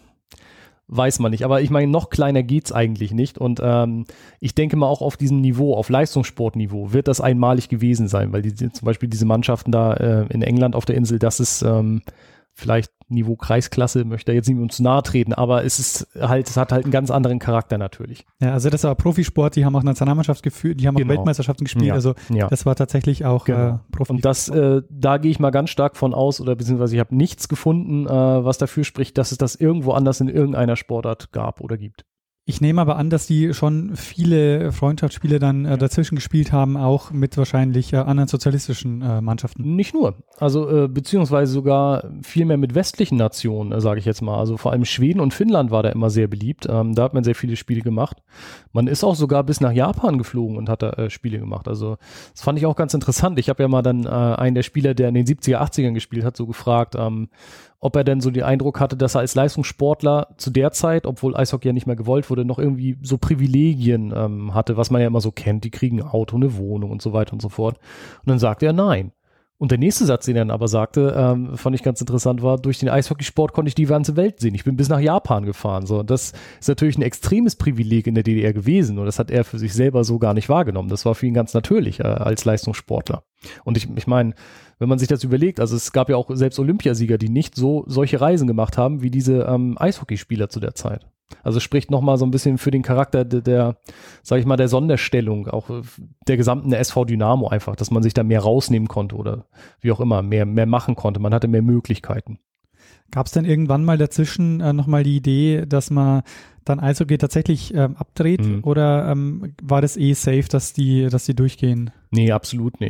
weiß man nicht. Aber ich meine, noch kleiner geht's eigentlich nicht. Und ich denke mal auch auf diesem Niveau, auf Leistungssportniveau, wird das einmalig gewesen sein, weil zum Beispiel diese Mannschaften da in England auf der Insel, das ist vielleicht Niveau Kreisklasse, möchte da jetzt niemandem zu nahe treten, aber es hat halt einen ganz anderen Charakter natürlich. Ja, also das war Profisport, die haben auch Nationalmannschaft geführt, die haben auch Weltmeisterschaften gespielt, das war tatsächlich auch Profisport. Und da gehe ich mal ganz stark von aus, oder beziehungsweise ich habe nichts gefunden, was dafür spricht, dass es das irgendwo anders in irgendeiner Sportart gab oder gibt. Ich nehme aber an, dass die schon viele Freundschaftsspiele dann dazwischen gespielt haben, auch mit wahrscheinlich anderen sozialistischen Mannschaften. Nicht nur, also beziehungsweise sogar viel mehr mit westlichen Nationen, sage ich jetzt mal. Also vor allem Schweden und Finnland war da immer sehr beliebt. Da hat man sehr viele Spiele gemacht. Man ist auch sogar bis nach Japan geflogen und hat da Spiele gemacht. Also das fand ich auch ganz interessant. Ich habe ja mal dann einen der Spieler, der in den 70er, 80ern gespielt hat, so gefragt, ob er denn so den Eindruck hatte, dass er als Leistungssportler zu der Zeit, obwohl Eishockey ja nicht mehr gewollt wurde, noch irgendwie so Privilegien hatte, was man ja immer so kennt. Die kriegen ein Auto, eine Wohnung und so weiter und so fort. Und dann sagte er nein. Und der nächste Satz, den er dann aber sagte, fand ich ganz interessant, war, durch den Eishockeysport konnte ich die ganze Welt sehen. Ich bin bis nach Japan gefahren. So. Das ist natürlich ein extremes Privileg in der DDR gewesen und das hat er für sich selber so gar nicht wahrgenommen. Das war für ihn ganz natürlich als Leistungssportler. Und ich meine, wenn man sich das überlegt, also es gab ja auch selbst Olympiasieger, die nicht solche Reisen gemacht haben, wie diese Eishockeyspieler zu der Zeit. Also spricht nochmal so ein bisschen für den Charakter der, sag ich mal, der Sonderstellung, auch der gesamten SV Dynamo einfach, dass man sich da mehr rausnehmen konnte oder wie auch immer, mehr machen konnte. Man hatte mehr Möglichkeiten. Gab es denn irgendwann mal dazwischen nochmal die Idee, dass man dann Eishockey tatsächlich abdreht oder war das safe, dass die durchgehen? Nee, absolut nicht.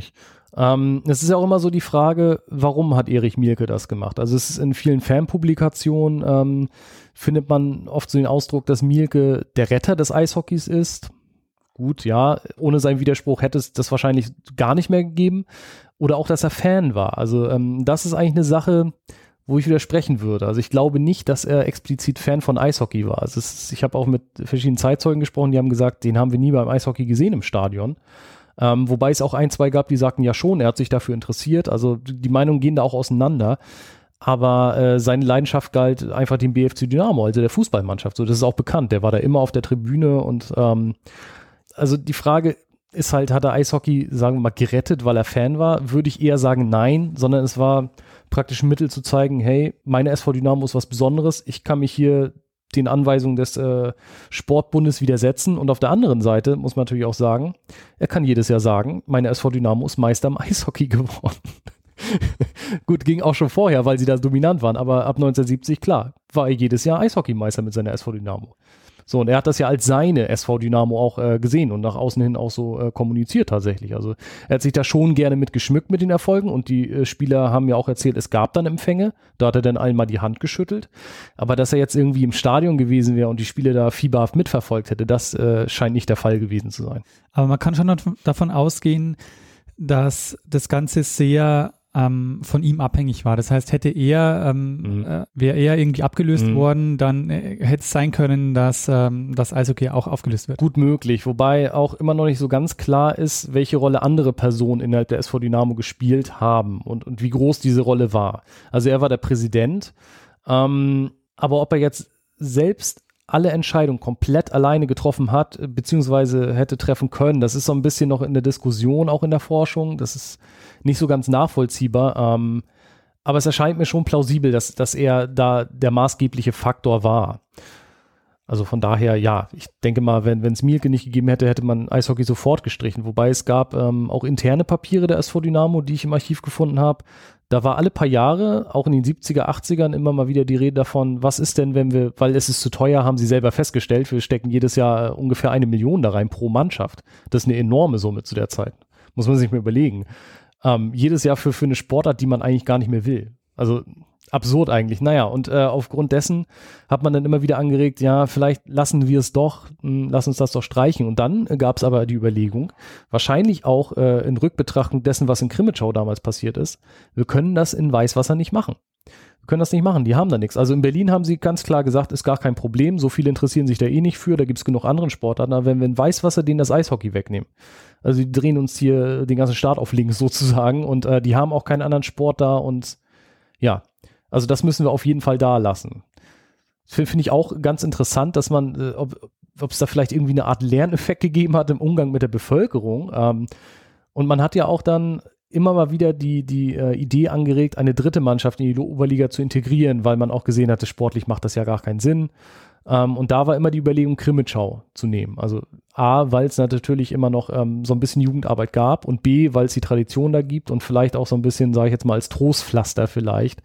Es ist ja auch immer so die Frage, warum hat Erich Mielke das gemacht? Also es ist in vielen Fanpublikationen, findet man oft so den Ausdruck, dass Mielke der Retter des Eishockeys ist. Gut, ja, ohne seinen Widerspruch hätte es das wahrscheinlich gar nicht mehr gegeben. Oder auch, dass er Fan war. Also das ist eigentlich eine Sache, wo ich widersprechen würde. Also ich glaube nicht, dass er explizit Fan von Eishockey war. Also ich habe auch mit verschiedenen Zeitzeugen gesprochen, die haben gesagt, den haben wir nie beim Eishockey gesehen im Stadion. Wobei es auch 1, 2 gab, die sagten, ja schon, er hat sich dafür interessiert. Also die Meinungen gehen da auch auseinander. Aber seine Leidenschaft galt einfach dem BFC Dynamo, also der Fußballmannschaft. So, das ist auch bekannt. Der war da immer auf der Tribüne und also die Frage ist halt, hat er Eishockey, sagen wir mal, gerettet, weil er Fan war? Würde ich eher sagen, nein, sondern es war praktisch ein Mittel zu zeigen, hey, meine SV Dynamo ist was Besonderes. Ich kann mich hier den Anweisungen des Sportbundes widersetzen. Und auf der anderen Seite muss man natürlich auch sagen, er kann jedes Jahr sagen, meine SV Dynamo ist Meister im Eishockey geworden. Gut, ging auch schon vorher, weil sie da dominant waren, aber ab 1970, klar, war er jedes Jahr Eishockeymeister mit seiner SV Dynamo. So, und er hat das ja als seine SV Dynamo auch gesehen und nach außen hin auch so kommuniziert tatsächlich. Also er hat sich da schon gerne mit geschmückt mit den Erfolgen und die Spieler haben ja auch erzählt, es gab dann Empfänge, da hat er dann allen mal die Hand geschüttelt. Aber dass er jetzt irgendwie im Stadion gewesen wäre und die Spiele da fieberhaft mitverfolgt hätte, das scheint nicht der Fall gewesen zu sein. Aber man kann schon davon ausgehen, dass das Ganze sehr von ihm abhängig war. Das heißt, wäre er irgendwie abgelöst worden, dann hätte es sein können, dass das Eishockey auch aufgelöst wird. Gut möglich, wobei auch immer noch nicht so ganz klar ist, welche Rolle andere Personen innerhalb der SV Dynamo gespielt haben und wie groß diese Rolle war. Also er war der Präsident, aber ob er jetzt selbst alle Entscheidungen komplett alleine getroffen hat, beziehungsweise hätte treffen können, das ist so ein bisschen noch in der Diskussion, auch in der Forschung, das ist nicht so ganz nachvollziehbar, aber es erscheint mir schon plausibel, dass er da der maßgebliche Faktor war. Also von daher, ja, ich denke mal, wenn es Mielke nicht gegeben hätte, hätte man Eishockey sofort gestrichen, wobei es gab auch interne Papiere der SV Dynamo, die ich im Archiv gefunden habe. Da war alle paar Jahre, auch in den 70er, 80ern, immer mal wieder die Rede davon, was ist denn, weil es ist zu teuer, haben sie selber festgestellt, wir stecken jedes Jahr ungefähr 1 Million da rein pro Mannschaft. Das ist eine enorme Summe zu der Zeit. Muss man sich mal überlegen. Jedes Jahr für eine Sportart, die man eigentlich gar nicht mehr will. Also absurd eigentlich. Naja, und aufgrund dessen hat man dann immer wieder angeregt, ja, vielleicht lassen wir es doch, lass uns das doch streichen. Und dann gab es aber die Überlegung, wahrscheinlich auch in Rückbetrachtung dessen, was in Krimitschau damals passiert ist, wir können das in Weißwasser nicht machen. Wir können das nicht machen, die haben da nichts. Also in Berlin haben sie ganz klar gesagt, ist gar kein Problem, so viele interessieren sich da eh nicht für, da gibt es genug anderen Sportarten, aber wenn wir in Weißwasser denen das Eishockey wegnehmen, also die drehen uns hier den ganzen Staat auf links sozusagen und die haben auch keinen anderen Sport da und ja, also das müssen wir auf jeden Fall da lassen. Finde ich auch ganz interessant, dass man, ob es da vielleicht irgendwie eine Art Lerneffekt gegeben hat im Umgang mit der Bevölkerung. Und man hat ja auch dann immer mal wieder die Idee angeregt, eine dritte Mannschaft in die Oberliga zu integrieren, weil man auch gesehen hatte, sportlich macht das ja gar keinen Sinn. Und da war immer die Überlegung, Krimitschau zu nehmen. Also A, weil es natürlich immer noch so ein bisschen Jugendarbeit gab und B, weil es die Tradition da gibt und vielleicht auch so ein bisschen, sage ich jetzt mal, als Trostpflaster vielleicht.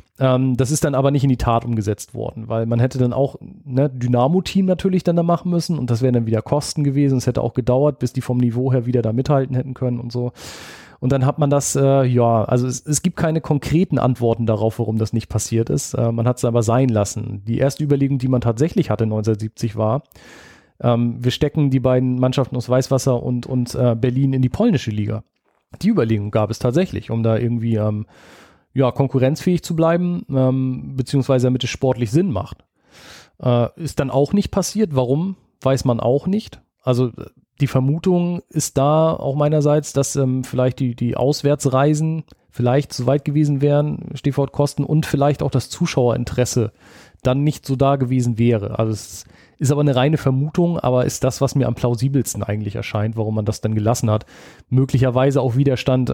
Das ist dann aber nicht in die Tat umgesetzt worden, weil man hätte dann auch Dynamo-Team natürlich dann da machen müssen und das wären dann wieder Kosten gewesen. Es hätte auch gedauert, bis die vom Niveau her wieder da mithalten hätten können und so. Und dann hat man das, also es gibt keine konkreten Antworten darauf, warum das nicht passiert ist. Man hat es aber sein lassen. Die erste Überlegung, die man tatsächlich hatte 1970 war, wir stecken die beiden Mannschaften aus Weißwasser und Berlin in die polnische Liga. Die Überlegung gab es tatsächlich, um da irgendwie konkurrenzfähig zu bleiben, beziehungsweise damit es sportlich Sinn macht. Ist dann auch nicht passiert. Warum, weiß man auch nicht. Also die Vermutung ist da auch meinerseits, dass vielleicht die Auswärtsreisen vielleicht zu weit gewesen wären, Stichwort Kosten, und vielleicht auch das Zuschauerinteresse dann nicht so da gewesen wäre. Also es ist aber eine reine Vermutung, aber ist das, was mir am plausibelsten eigentlich erscheint, warum man das dann gelassen hat. Möglicherweise auch Widerstand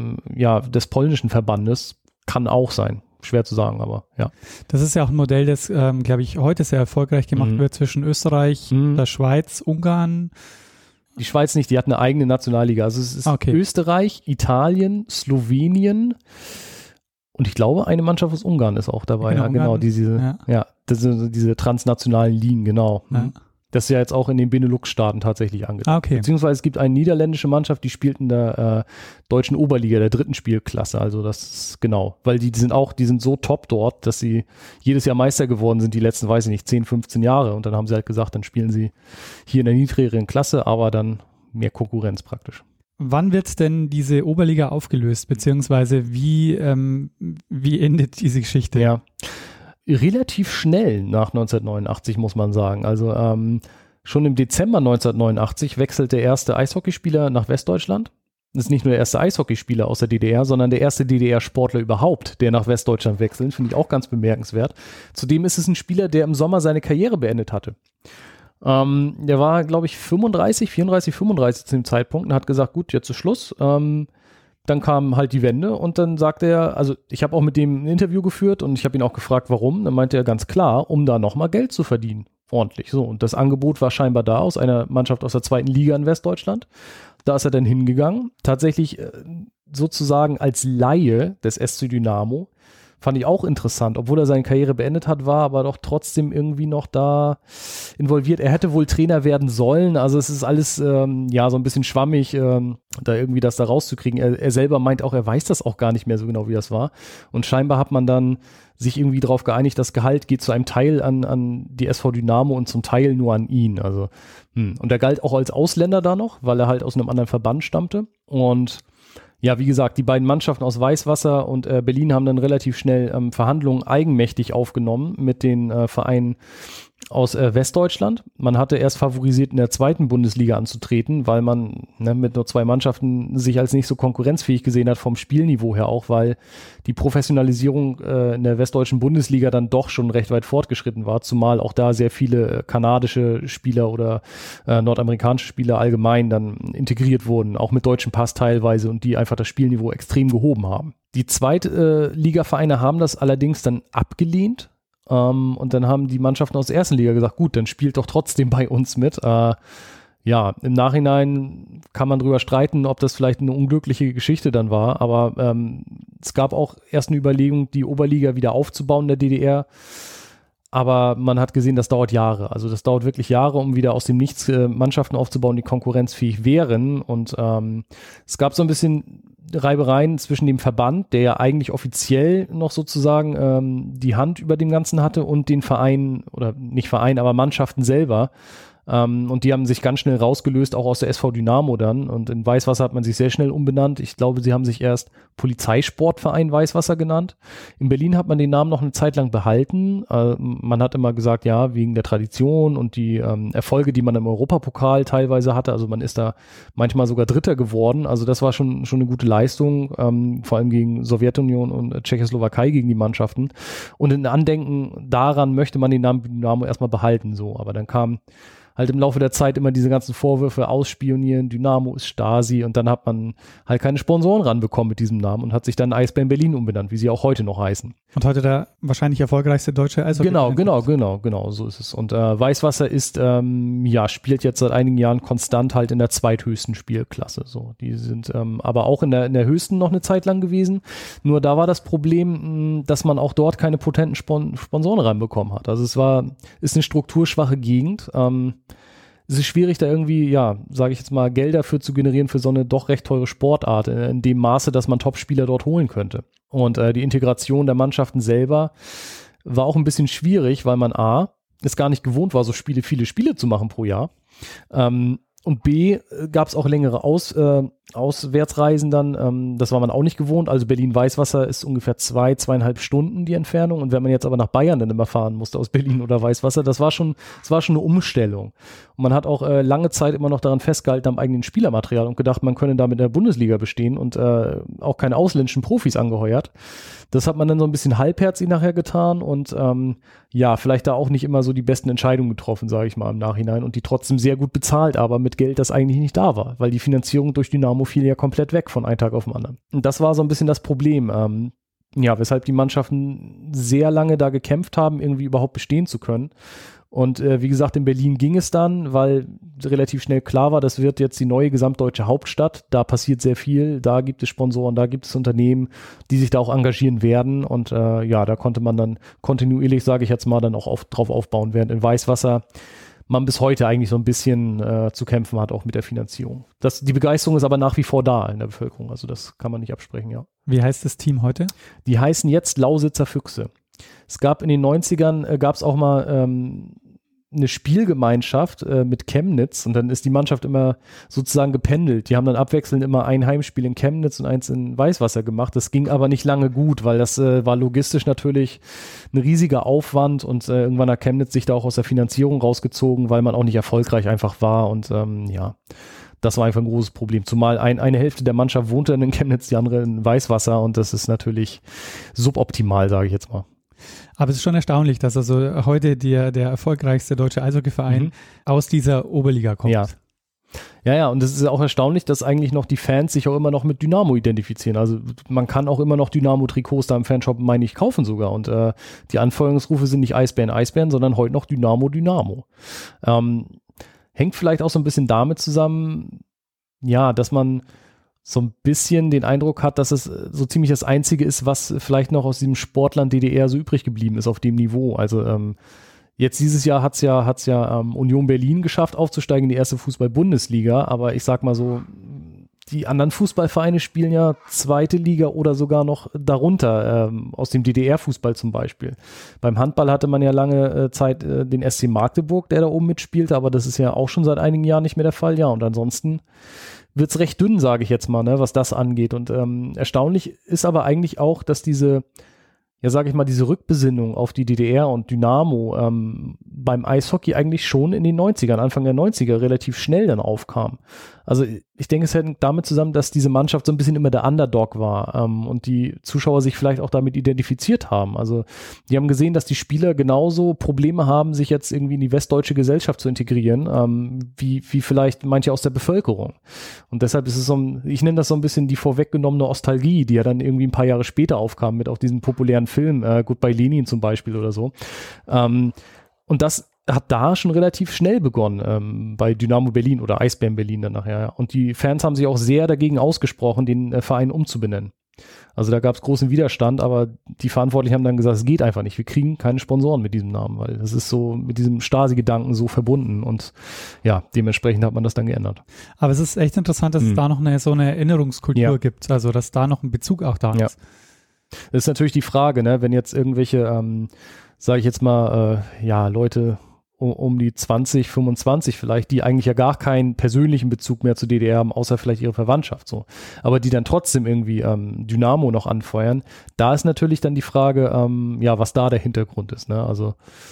des polnischen Verbandes kann auch sein. Schwer zu sagen, aber ja. Das ist ja auch ein Modell, das, glaube ich, heute sehr erfolgreich gemacht wird zwischen Österreich, der Schweiz, Ungarn. Die Schweiz nicht, die hat eine eigene Nationalliga. Also es ist Österreich, Italien, Slowenien und ich glaube, eine Mannschaft aus Ungarn ist auch dabei. Genau, diese transnationalen Ligen, genau. Ja. Das ist ja jetzt auch in den Benelux-Staaten tatsächlich angedacht. Okay. Beziehungsweise es gibt eine niederländische Mannschaft, die spielt in der deutschen Oberliga, der 3. Spielklasse. Also das ist genau, weil die sind so top dort, dass sie jedes Jahr Meister geworden sind, die letzten, weiß ich nicht, 10, 15 Jahre. Und dann haben sie halt gesagt, dann spielen sie hier in der niedrigeren Klasse, aber dann mehr Konkurrenz praktisch. Wann wird denn diese Oberliga aufgelöst, beziehungsweise wie endet diese Geschichte? Ja, relativ schnell nach 1989, muss man sagen. Also schon im Dezember 1989 wechselt der erste Eishockeyspieler nach Westdeutschland. Das ist nicht nur der erste Eishockeyspieler aus der DDR, sondern der erste DDR-Sportler überhaupt, der nach Westdeutschland wechselt. Finde ich auch ganz bemerkenswert. Zudem ist es ein Spieler, der im Sommer seine Karriere beendet hatte. Der war, glaube ich, 34, 35 zu dem Zeitpunkt und hat gesagt, gut, jetzt ist Schluss. Dann kam halt die Wende und dann sagte er, also ich habe auch mit dem ein Interview geführt und ich habe ihn auch gefragt, warum. Dann meinte er ganz klar, um da nochmal Geld zu verdienen. Ordentlich. So. Und das Angebot war scheinbar da aus einer Mannschaft aus der 2. Liga in Westdeutschland. Da ist er dann hingegangen. Tatsächlich sozusagen als Laie des SC Dynamo. Fand ich auch interessant, obwohl er seine Karriere beendet hat, war aber doch trotzdem irgendwie noch da involviert. Er hätte wohl Trainer werden sollen, also es ist alles so ein bisschen schwammig, da irgendwie das da rauszukriegen. Er selber meint auch, er weiß das auch gar nicht mehr so genau, wie das war. Und scheinbar hat man dann sich irgendwie darauf geeinigt, das Gehalt geht zu einem Teil an die SV Dynamo und zum Teil nur an ihn. Also und er galt auch als Ausländer da noch, weil er halt aus einem anderen Verband stammte. Und ja, wie gesagt, die beiden Mannschaften aus Weißwasser und Berlin haben dann relativ schnell Verhandlungen eigenmächtig aufgenommen mit den Vereinen aus Westdeutschland. Man hatte erst favorisiert, in der 2. Bundesliga anzutreten, weil man mit nur 2 Mannschaften sich als nicht so konkurrenzfähig gesehen hat vom Spielniveau her auch, weil die Professionalisierung in der westdeutschen Bundesliga dann doch schon recht weit fortgeschritten war, zumal auch da sehr viele kanadische Spieler oder nordamerikanische Spieler allgemein dann integriert wurden, auch mit deutschem Pass teilweise und die einfach das Spielniveau extrem gehoben haben. Die Zweitligavereine haben das allerdings dann abgelehnt. Und dann haben die Mannschaften aus der 1. Liga gesagt, gut, dann spielt doch trotzdem bei uns mit. Im Nachhinein kann man drüber streiten, ob das vielleicht eine unglückliche Geschichte dann war, aber es gab auch erst eine Überlegung, die Oberliga wieder aufzubauen in der DDR, aber man hat gesehen, das dauert Jahre. Also das dauert wirklich Jahre, um wieder aus dem Nichts Mannschaften aufzubauen, die konkurrenzfähig wären. Und es gab so ein bisschen Reibereien zwischen dem Verband, der ja eigentlich offiziell noch sozusagen die Hand über dem Ganzen hatte, und den Vereinen, oder nicht Verein, aber Mannschaften selber. Und die haben sich ganz schnell rausgelöst, auch aus der SV Dynamo dann. Und in Weißwasser hat man sich sehr schnell umbenannt. Ich glaube, sie haben sich erst Polizeisportverein Weißwasser genannt. In Berlin hat man den Namen noch eine Zeit lang behalten. Man hat immer gesagt, ja, wegen der Tradition und die Erfolge, die man im Europapokal teilweise hatte. Also man ist da manchmal sogar Dritter geworden. Also das war schon eine gute Leistung, vor allem gegen Sowjetunion und Tschechoslowakei, gegen die Mannschaften. Und in Andenken daran möchte man den Namen Dynamo erstmal behalten. So, aber dann kam halt im Laufe der Zeit immer diese ganzen Vorwürfe, ausspionieren, Dynamo ist Stasi, und dann hat man halt keine Sponsoren ranbekommen mit diesem Namen und hat sich dann Eisbären Berlin umbenannt, wie sie auch heute noch heißen. Und heute der wahrscheinlich erfolgreichste deutsche Eishockey. Genau, so ist es. Und Weißwasser ist, spielt jetzt seit einigen Jahren konstant halt in der zweithöchsten Spielklasse. So, die sind aber auch in der höchsten noch eine Zeit lang gewesen. Nur da war das Problem, dass man auch dort keine potenten Sponsoren reinbekommen hat. Also ist eine strukturschwache Gegend. Es ist schwierig, da irgendwie, sage ich jetzt mal, Gelder für zu generieren für so eine doch recht teure Sportart, in dem Maße, dass man Top-Spieler dort holen könnte. Und die Integration der Mannschaften selber war auch ein bisschen schwierig, weil man es gar nicht gewohnt war, so viele Spiele zu machen pro Jahr. Und B, gab es auch längere Auswärtsreisen dann, das war man auch nicht gewohnt. Also Berlin-Weißwasser ist ungefähr 2,5 Stunden die Entfernung. Und wenn man jetzt aber nach Bayern dann immer fahren musste aus Berlin oder Weißwasser, das war schon eine Umstellung. Und man hat auch lange Zeit immer noch daran festgehalten am eigenen Spielermaterial und gedacht, man könne damit in der Bundesliga bestehen und auch keine ausländischen Profis angeheuert. Das hat man dann so ein bisschen halbherzig nachher getan und vielleicht da auch nicht immer so die besten Entscheidungen getroffen, sage ich mal im Nachhinein, und die trotzdem sehr gut bezahlt, aber mit Geld, das eigentlich nicht da war, weil die Finanzierung durch Dynamo fiel ja komplett weg von einem Tag auf den anderen. Und das war so ein bisschen das Problem, weshalb die Mannschaften sehr lange da gekämpft haben, irgendwie überhaupt bestehen zu können. Und wie gesagt, in Berlin ging es dann, weil relativ schnell klar war, das wird jetzt die neue gesamtdeutsche Hauptstadt. Da passiert sehr viel, da gibt es Sponsoren, da gibt es Unternehmen, die sich da auch engagieren werden. Und da konnte man dann kontinuierlich, sage ich jetzt mal, dann auch drauf aufbauen. Während in Weißwasser man bis heute eigentlich so ein bisschen zu kämpfen hat, auch mit der Finanzierung. Die Begeisterung ist aber nach wie vor da in der Bevölkerung, also das kann man nicht absprechen, ja. Wie heißt das Team heute? Die heißen jetzt Lausitzer Füchse. Es gab in den 90ern, gab es auch mal eine Spielgemeinschaft mit Chemnitz und dann ist die Mannschaft immer sozusagen gependelt. Die haben dann abwechselnd immer ein Heimspiel in Chemnitz und eins in Weißwasser gemacht. Das ging aber nicht lange gut, weil das war logistisch natürlich ein riesiger Aufwand und irgendwann hat Chemnitz sich da auch aus der Finanzierung rausgezogen, weil man auch nicht erfolgreich einfach war und das war einfach ein großes Problem. Zumal eine Hälfte der Mannschaft wohnte in Chemnitz, die andere in Weißwasser und das ist natürlich suboptimal, sage ich jetzt mal. Aber es ist schon erstaunlich, dass also heute der erfolgreichste deutsche Eishockeyverein aus dieser Oberliga kommt. Ja, und es ist auch erstaunlich, dass eigentlich noch die Fans sich auch immer noch mit Dynamo identifizieren. Also man kann auch immer noch Dynamo-Trikots da im Fanshop, meine ich, kaufen sogar. Und die Anfeuerungsrufe sind nicht Eisbären, sondern heute noch Dynamo. Hängt vielleicht auch so ein bisschen damit zusammen, dass man so ein bisschen den Eindruck hat, dass es so ziemlich das Einzige ist, was vielleicht noch aus diesem Sportland DDR so übrig geblieben ist auf dem Niveau. Also jetzt dieses Jahr hat's ja Union Berlin geschafft, aufzusteigen in die erste Fußball-Bundesliga, aber ich sag mal so, die anderen Fußballvereine spielen ja zweite Liga oder sogar noch darunter, aus dem DDR-Fußball zum Beispiel. Beim Handball hatte man ja lange Zeit den SC Magdeburg, der da oben mitspielte, aber das ist ja auch schon seit einigen Jahren nicht mehr der Fall. Ja, und ansonsten wird's recht dünn, sage ich jetzt mal, ne, was das angeht. Und erstaunlich ist aber eigentlich auch, dass diese Rückbesinnung auf die DDR und Dynamo beim Eishockey eigentlich schon in den 90ern, Anfang der 90er relativ schnell dann aufkam. Also ich denke, es hängt damit zusammen, dass diese Mannschaft so ein bisschen immer der Underdog war und die Zuschauer sich vielleicht auch damit identifiziert haben. Also die haben gesehen, dass die Spieler genauso Probleme haben, sich jetzt irgendwie in die westdeutsche Gesellschaft zu integrieren, wie vielleicht manche aus der Bevölkerung. Und deshalb ist es ich nenne das so ein bisschen die vorweggenommene Nostalgie, die ja dann irgendwie ein paar Jahre später aufkam mit auch diesem populären Film, Goodbye Lenin zum Beispiel oder so. Und das hat da schon relativ schnell begonnen, bei Dynamo Berlin oder Eisbären Berlin dann nachher. Ja. Und die Fans haben sich auch sehr dagegen ausgesprochen, den Verein umzubenennen. Also da gab es großen Widerstand, aber die Verantwortlichen haben dann gesagt, es geht einfach nicht. Wir kriegen keine Sponsoren mit diesem Namen, weil das ist so mit diesem Stasi-Gedanken so verbunden und ja, dementsprechend hat man das dann geändert. Aber es ist echt interessant, dass es da noch so eine Erinnerungskultur gibt, also dass da noch ein Bezug auch da ist. Das ist natürlich die Frage, ne, wenn jetzt irgendwelche, sage ich jetzt mal, Leute um die 20, 25 vielleicht, die eigentlich ja gar keinen persönlichen Bezug mehr zur DDR haben, außer vielleicht ihre Verwandtschaft so. Aber die dann trotzdem irgendwie Dynamo noch anfeuern, da ist natürlich dann die Frage, was da der Hintergrund ist, ne? Also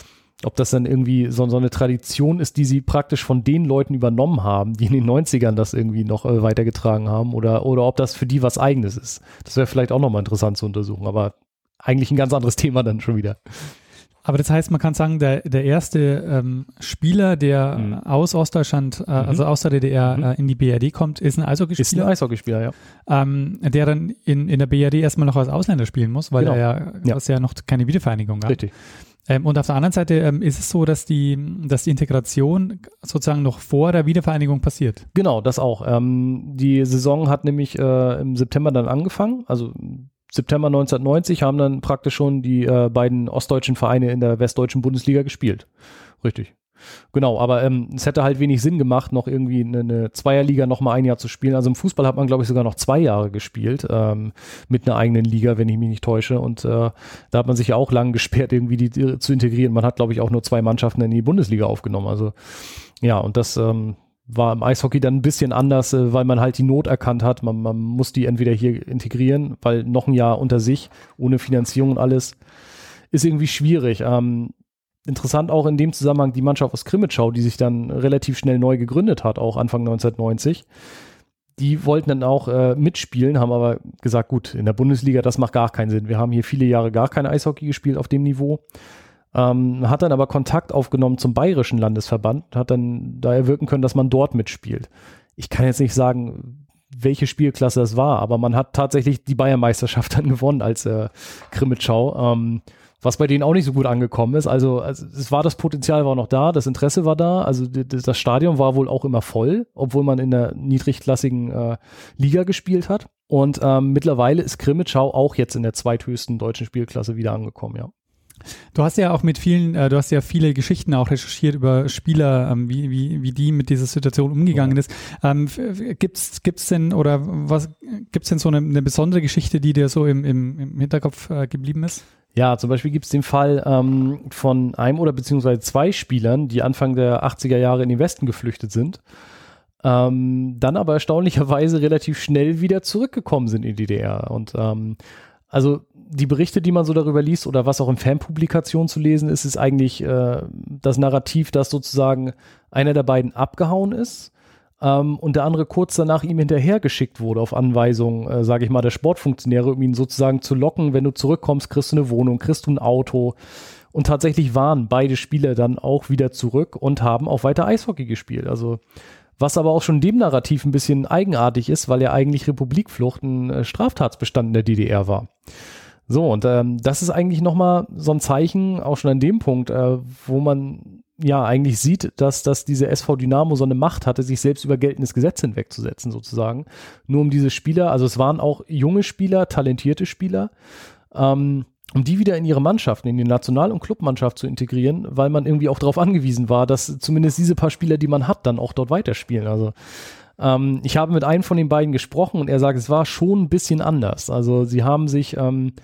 ob das dann irgendwie so eine Tradition ist, die sie praktisch von den Leuten übernommen haben, die in den 90ern das irgendwie noch weitergetragen haben oder ob das für die was Eigenes ist. Das wäre vielleicht auch nochmal interessant zu untersuchen, aber eigentlich ein ganz anderes Thema dann schon wieder. Aber das heißt, man kann sagen, der erste Spieler, der aus Ostdeutschland, also aus der DDR in die BRD kommt, ist ein Eishockeyspieler. Ist ein Eishockeyspieler, ja. Der dann in der BRD erstmal noch als Ausländer spielen muss, weil es ja noch keine Wiedervereinigung gab. Richtig. Und auf der anderen Seite ist es so, dass die Integration sozusagen noch vor der Wiedervereinigung passiert. Genau, das auch. Die Saison hat nämlich im September dann angefangen, also September 1990 haben dann praktisch schon die beiden ostdeutschen Vereine in der westdeutschen Bundesliga gespielt. Richtig. Genau, aber es hätte halt wenig Sinn gemacht, noch irgendwie eine Zweierliga noch mal ein Jahr zu spielen. Also im Fußball hat man, glaube ich, sogar noch 2 Jahre gespielt mit einer eigenen Liga, wenn ich mich nicht täusche. Und da hat man sich ja auch lang gesperrt, irgendwie die zu integrieren. Man hat, glaube ich, auch nur 2 Mannschaften in die Bundesliga aufgenommen. Also ja, und das war im Eishockey dann ein bisschen anders, weil man halt die Not erkannt hat. Man muss die entweder hier integrieren, weil noch ein Jahr unter sich, ohne Finanzierung und alles, ist irgendwie schwierig. Interessant auch in dem Zusammenhang die Mannschaft aus Krimitschau, die sich dann relativ schnell neu gegründet hat, auch Anfang 1990. Die wollten dann auch mitspielen, haben aber gesagt, gut, in der Bundesliga, das macht gar keinen Sinn. Wir haben hier viele Jahre gar kein Eishockey gespielt auf dem Niveau. Hat dann aber Kontakt aufgenommen zum Bayerischen Landesverband, hat dann da erwirken können, dass man dort mitspielt. Ich kann jetzt nicht sagen, welche Spielklasse das war, aber man hat tatsächlich die Bayernmeisterschaft dann gewonnen als Krimitschau, was bei denen auch nicht so gut angekommen ist. Also das Potenzial war noch da, das Interesse war da, also das Stadion war wohl auch immer voll, obwohl man in der niedrigklassigen Liga gespielt hat. Und mittlerweile ist Krimitschau auch jetzt in der zweithöchsten deutschen Spielklasse wieder angekommen, ja. Du hast ja auch mit vielen, du hast ja viele Geschichten auch recherchiert über Spieler, wie die mit dieser Situation umgegangen ist. Gibt's denn so eine besondere Geschichte, die dir so im Hinterkopf geblieben ist? Ja, zum Beispiel gibt es den Fall von einem oder beziehungsweise zwei Spielern, die Anfang der 80er Jahre in den Westen geflüchtet sind, dann aber erstaunlicherweise relativ schnell wieder zurückgekommen sind in die DDR. Und also die Berichte, die man so darüber liest oder was auch in Fanpublikationen zu lesen ist, ist eigentlich das Narrativ, dass sozusagen einer der beiden abgehauen ist und der andere kurz danach ihm hinterhergeschickt wurde auf Anweisung, sage ich mal, der Sportfunktionäre, um ihn sozusagen zu locken, wenn du zurückkommst, kriegst du eine Wohnung, kriegst du ein Auto. Und tatsächlich waren beide Spieler dann auch wieder zurück und haben auch weiter Eishockey gespielt. Also was aber auch schon dem Narrativ ein bisschen eigenartig ist, weil ja eigentlich Republikflucht ein Straftatsbestand in der DDR war. So, und das ist eigentlich nochmal so ein Zeichen, auch schon an dem Punkt, wo man ja eigentlich sieht, dass diese SV Dynamo so eine Macht hatte, sich selbst über geltendes Gesetz hinwegzusetzen sozusagen. Nur um diese Spieler, also es waren auch junge Spieler, talentierte Spieler, um die wieder in ihre Mannschaften, in die National- und Clubmannschaft zu integrieren, weil man irgendwie auch darauf angewiesen war, dass zumindest diese paar Spieler, die man hat, dann auch dort weiterspielen. Also ich habe mit einem von den beiden gesprochen und er sagt, es war schon ein bisschen anders. Also sie haben sich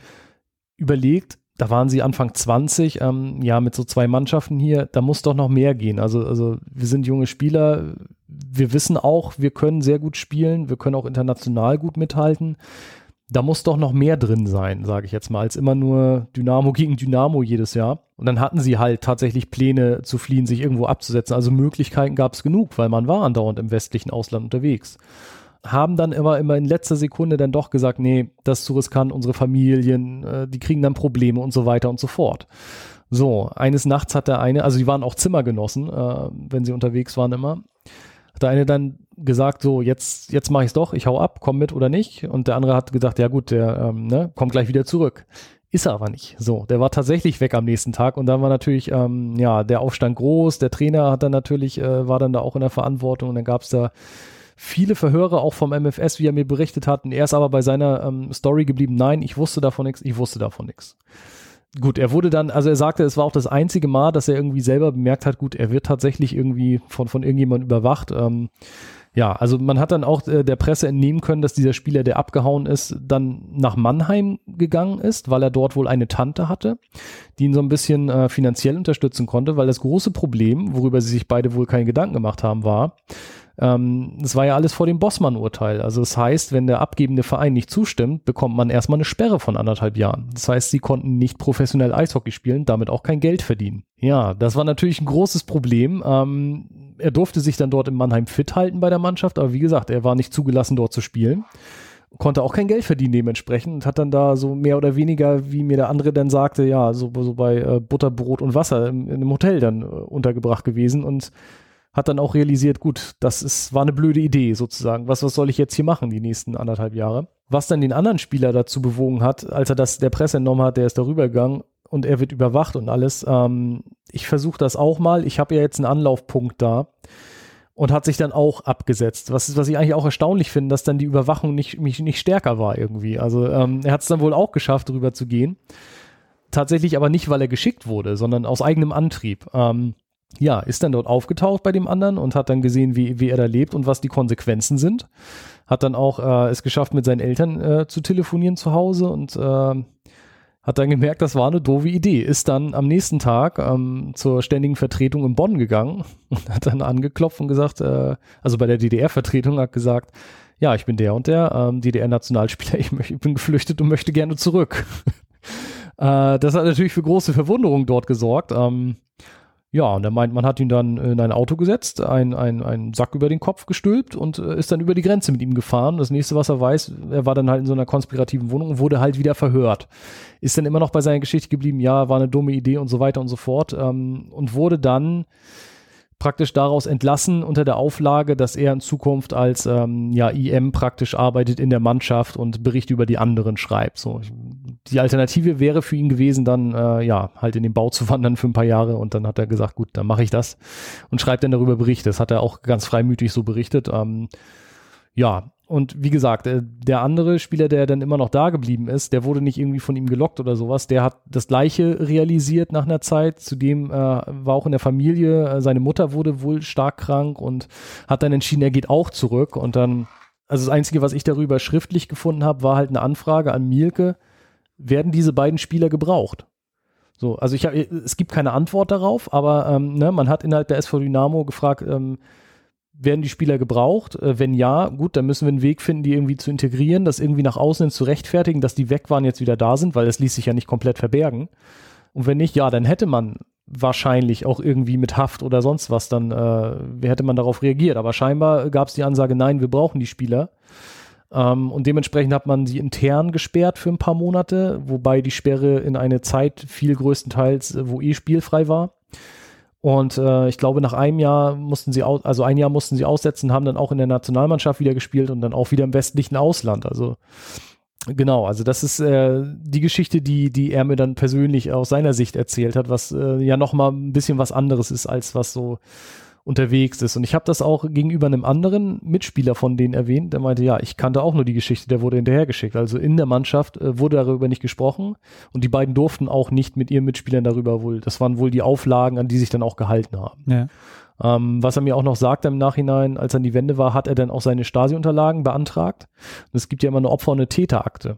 überlegt, da waren sie Anfang 20, mit so zwei Mannschaften hier, da muss doch noch mehr gehen. Also wir sind junge Spieler, wir wissen auch, wir können sehr gut spielen, wir können auch international gut mithalten. Da muss doch noch mehr drin sein, sage ich jetzt mal, als immer nur Dynamo gegen Dynamo jedes Jahr. Und dann hatten sie halt tatsächlich Pläne zu fliehen, sich irgendwo abzusetzen. Also Möglichkeiten gab es genug, weil man war andauernd im westlichen Ausland unterwegs. Haben dann immer in letzter Sekunde dann doch gesagt, nee, das ist zu riskant, unsere Familien, die kriegen dann Probleme und so weiter und so fort. So, eines Nachts hat der eine, also die waren auch Zimmergenossen, wenn sie unterwegs waren immer, hat der eine dann gesagt, so, jetzt mache ich es doch, ich hau ab, komm mit oder nicht. Und der andere hat gesagt, ja gut, der kommt gleich wieder zurück. Ist er aber nicht. So, der war tatsächlich weg am nächsten Tag und dann war natürlich, der Aufstand groß, der Trainer hat dann natürlich, war dann da auch in der Verantwortung und dann gab es da viele Verhöre auch vom MFS, wie er mir berichtet hat. Und er ist aber bei seiner Story geblieben, nein, ich wusste davon nichts. Gut, er wurde dann, also er sagte, es war auch das einzige Mal, dass er irgendwie selber bemerkt hat, gut, er wird tatsächlich irgendwie von irgendjemandem überwacht. Also man hat dann auch der Presse entnehmen können, dass dieser Spieler, der abgehauen ist, dann nach Mannheim gegangen ist, weil er dort wohl eine Tante hatte, die ihn so ein bisschen finanziell unterstützen konnte, weil das große Problem, worüber sie sich beide wohl keine Gedanken gemacht haben, war, das war ja alles vor dem Bossmann-Urteil. Also das heißt, wenn der abgebende Verein nicht zustimmt, bekommt man erstmal eine Sperre von 1,5 Jahren. Das heißt, sie konnten nicht professionell Eishockey spielen, damit auch kein Geld verdienen. Ja, das war natürlich ein großes Problem. Er durfte sich dann dort in Mannheim fit halten bei der Mannschaft, aber wie gesagt, er war nicht zugelassen, dort zu spielen. Konnte auch kein Geld verdienen dementsprechend und hat dann da so mehr oder weniger, wie mir der andere dann sagte, ja, so bei Butter, Brot und Wasser in einem Hotel dann untergebracht gewesen und hat dann auch realisiert, gut, war eine blöde Idee sozusagen. Was soll ich jetzt hier machen die nächsten 1,5 Jahre? Was dann den anderen Spieler dazu bewogen hat, als er das der Presse entnommen hat, der ist darüber gegangen und er wird überwacht und alles. Ich versuche das auch mal. Ich habe ja jetzt einen Anlaufpunkt da und hat sich dann auch abgesetzt. Was ich eigentlich auch erstaunlich finde, dass dann die Überwachung nicht stärker war irgendwie. Also er hat es dann wohl auch geschafft, drüber zu gehen. Tatsächlich aber nicht, weil er geschickt wurde, sondern aus eigenem Antrieb. Ist dann dort aufgetaucht bei dem anderen und hat dann gesehen, wie er da lebt und was die Konsequenzen sind. Hat dann auch es geschafft, mit seinen Eltern zu telefonieren zu Hause und hat dann gemerkt, das war eine doofe Idee. Ist dann am nächsten Tag zur ständigen Vertretung in Bonn gegangen und hat dann angeklopft und gesagt, also bei der DDR-Vertretung hat gesagt, ja, ich bin der und der DDR-Nationalspieler, ich bin geflüchtet und möchte gerne zurück. Das hat natürlich für große Verwunderung dort gesorgt. Und er meint, man hat ihn dann in ein Auto gesetzt, einen Sack über den Kopf gestülpt und ist dann über die Grenze mit ihm gefahren. Das nächste, was er weiß, er war dann halt in so einer konspirativen Wohnung und wurde halt wieder verhört. Ist dann immer noch bei seiner Geschichte geblieben, ja, war eine dumme Idee und so weiter und so fort. Und wurde dann praktisch daraus entlassen unter der Auflage, dass er in Zukunft als IM praktisch arbeitet in der Mannschaft und Berichte über die anderen schreibt. So, die Alternative wäre für ihn gewesen, dann halt in den Bau zu wandern für ein paar Jahre und dann hat er gesagt, gut, dann mache ich das und schreibt dann darüber Berichte. Das hat er auch ganz freimütig so berichtet. Und wie gesagt, der andere Spieler, der dann immer noch da geblieben ist, der wurde nicht irgendwie von ihm gelockt oder sowas. Der hat das Gleiche realisiert nach einer Zeit. Zudem war auch in der Familie, seine Mutter wurde wohl stark krank und hat dann entschieden, er geht auch zurück. Und dann, also das Einzige, was ich darüber schriftlich gefunden habe, war halt eine Anfrage an Mielke, werden diese beiden Spieler gebraucht? So, also es gibt keine Antwort darauf, aber man hat innerhalb der SV Dynamo gefragt, werden die Spieler gebraucht? Wenn ja, gut, dann müssen wir einen Weg finden, die irgendwie zu integrieren, das irgendwie nach außen hin zu rechtfertigen, dass die weg waren, jetzt wieder da sind, weil das ließ sich ja nicht komplett verbergen. Und wenn nicht, ja, dann hätte man wahrscheinlich auch irgendwie mit Haft oder sonst was, dann hätte man darauf reagiert. Aber scheinbar gab es die Ansage, nein, wir brauchen die Spieler. Und dementsprechend hat man sie intern gesperrt für ein paar Monate, wobei die Sperre in eine Zeit fiel größtenteils, wo spielfrei war. Und ich glaube, nach einem Jahr mussten sie aussetzen, haben dann auch in der Nationalmannschaft wieder gespielt und dann auch wieder im westlichen Ausland. Also genau, also das ist die Geschichte, die er mir dann persönlich aus seiner Sicht erzählt hat, was ja nochmal ein bisschen was anderes ist, als was so unterwegs ist. Und ich habe das auch gegenüber einem anderen Mitspieler von denen erwähnt, der meinte, ja, ich kannte auch nur die Geschichte, der wurde hinterhergeschickt. Also in der Mannschaft wurde darüber nicht gesprochen und die beiden durften auch nicht mit ihren Mitspielern darüber das waren wohl die Auflagen, an die sich dann auch gehalten haben. Ja. Was er mir auch noch sagte im Nachhinein, als er an die Wende war, hat er dann auch seine Stasi-Unterlagen beantragt. Und es gibt ja immer eine Opfer- und eine Täterakte.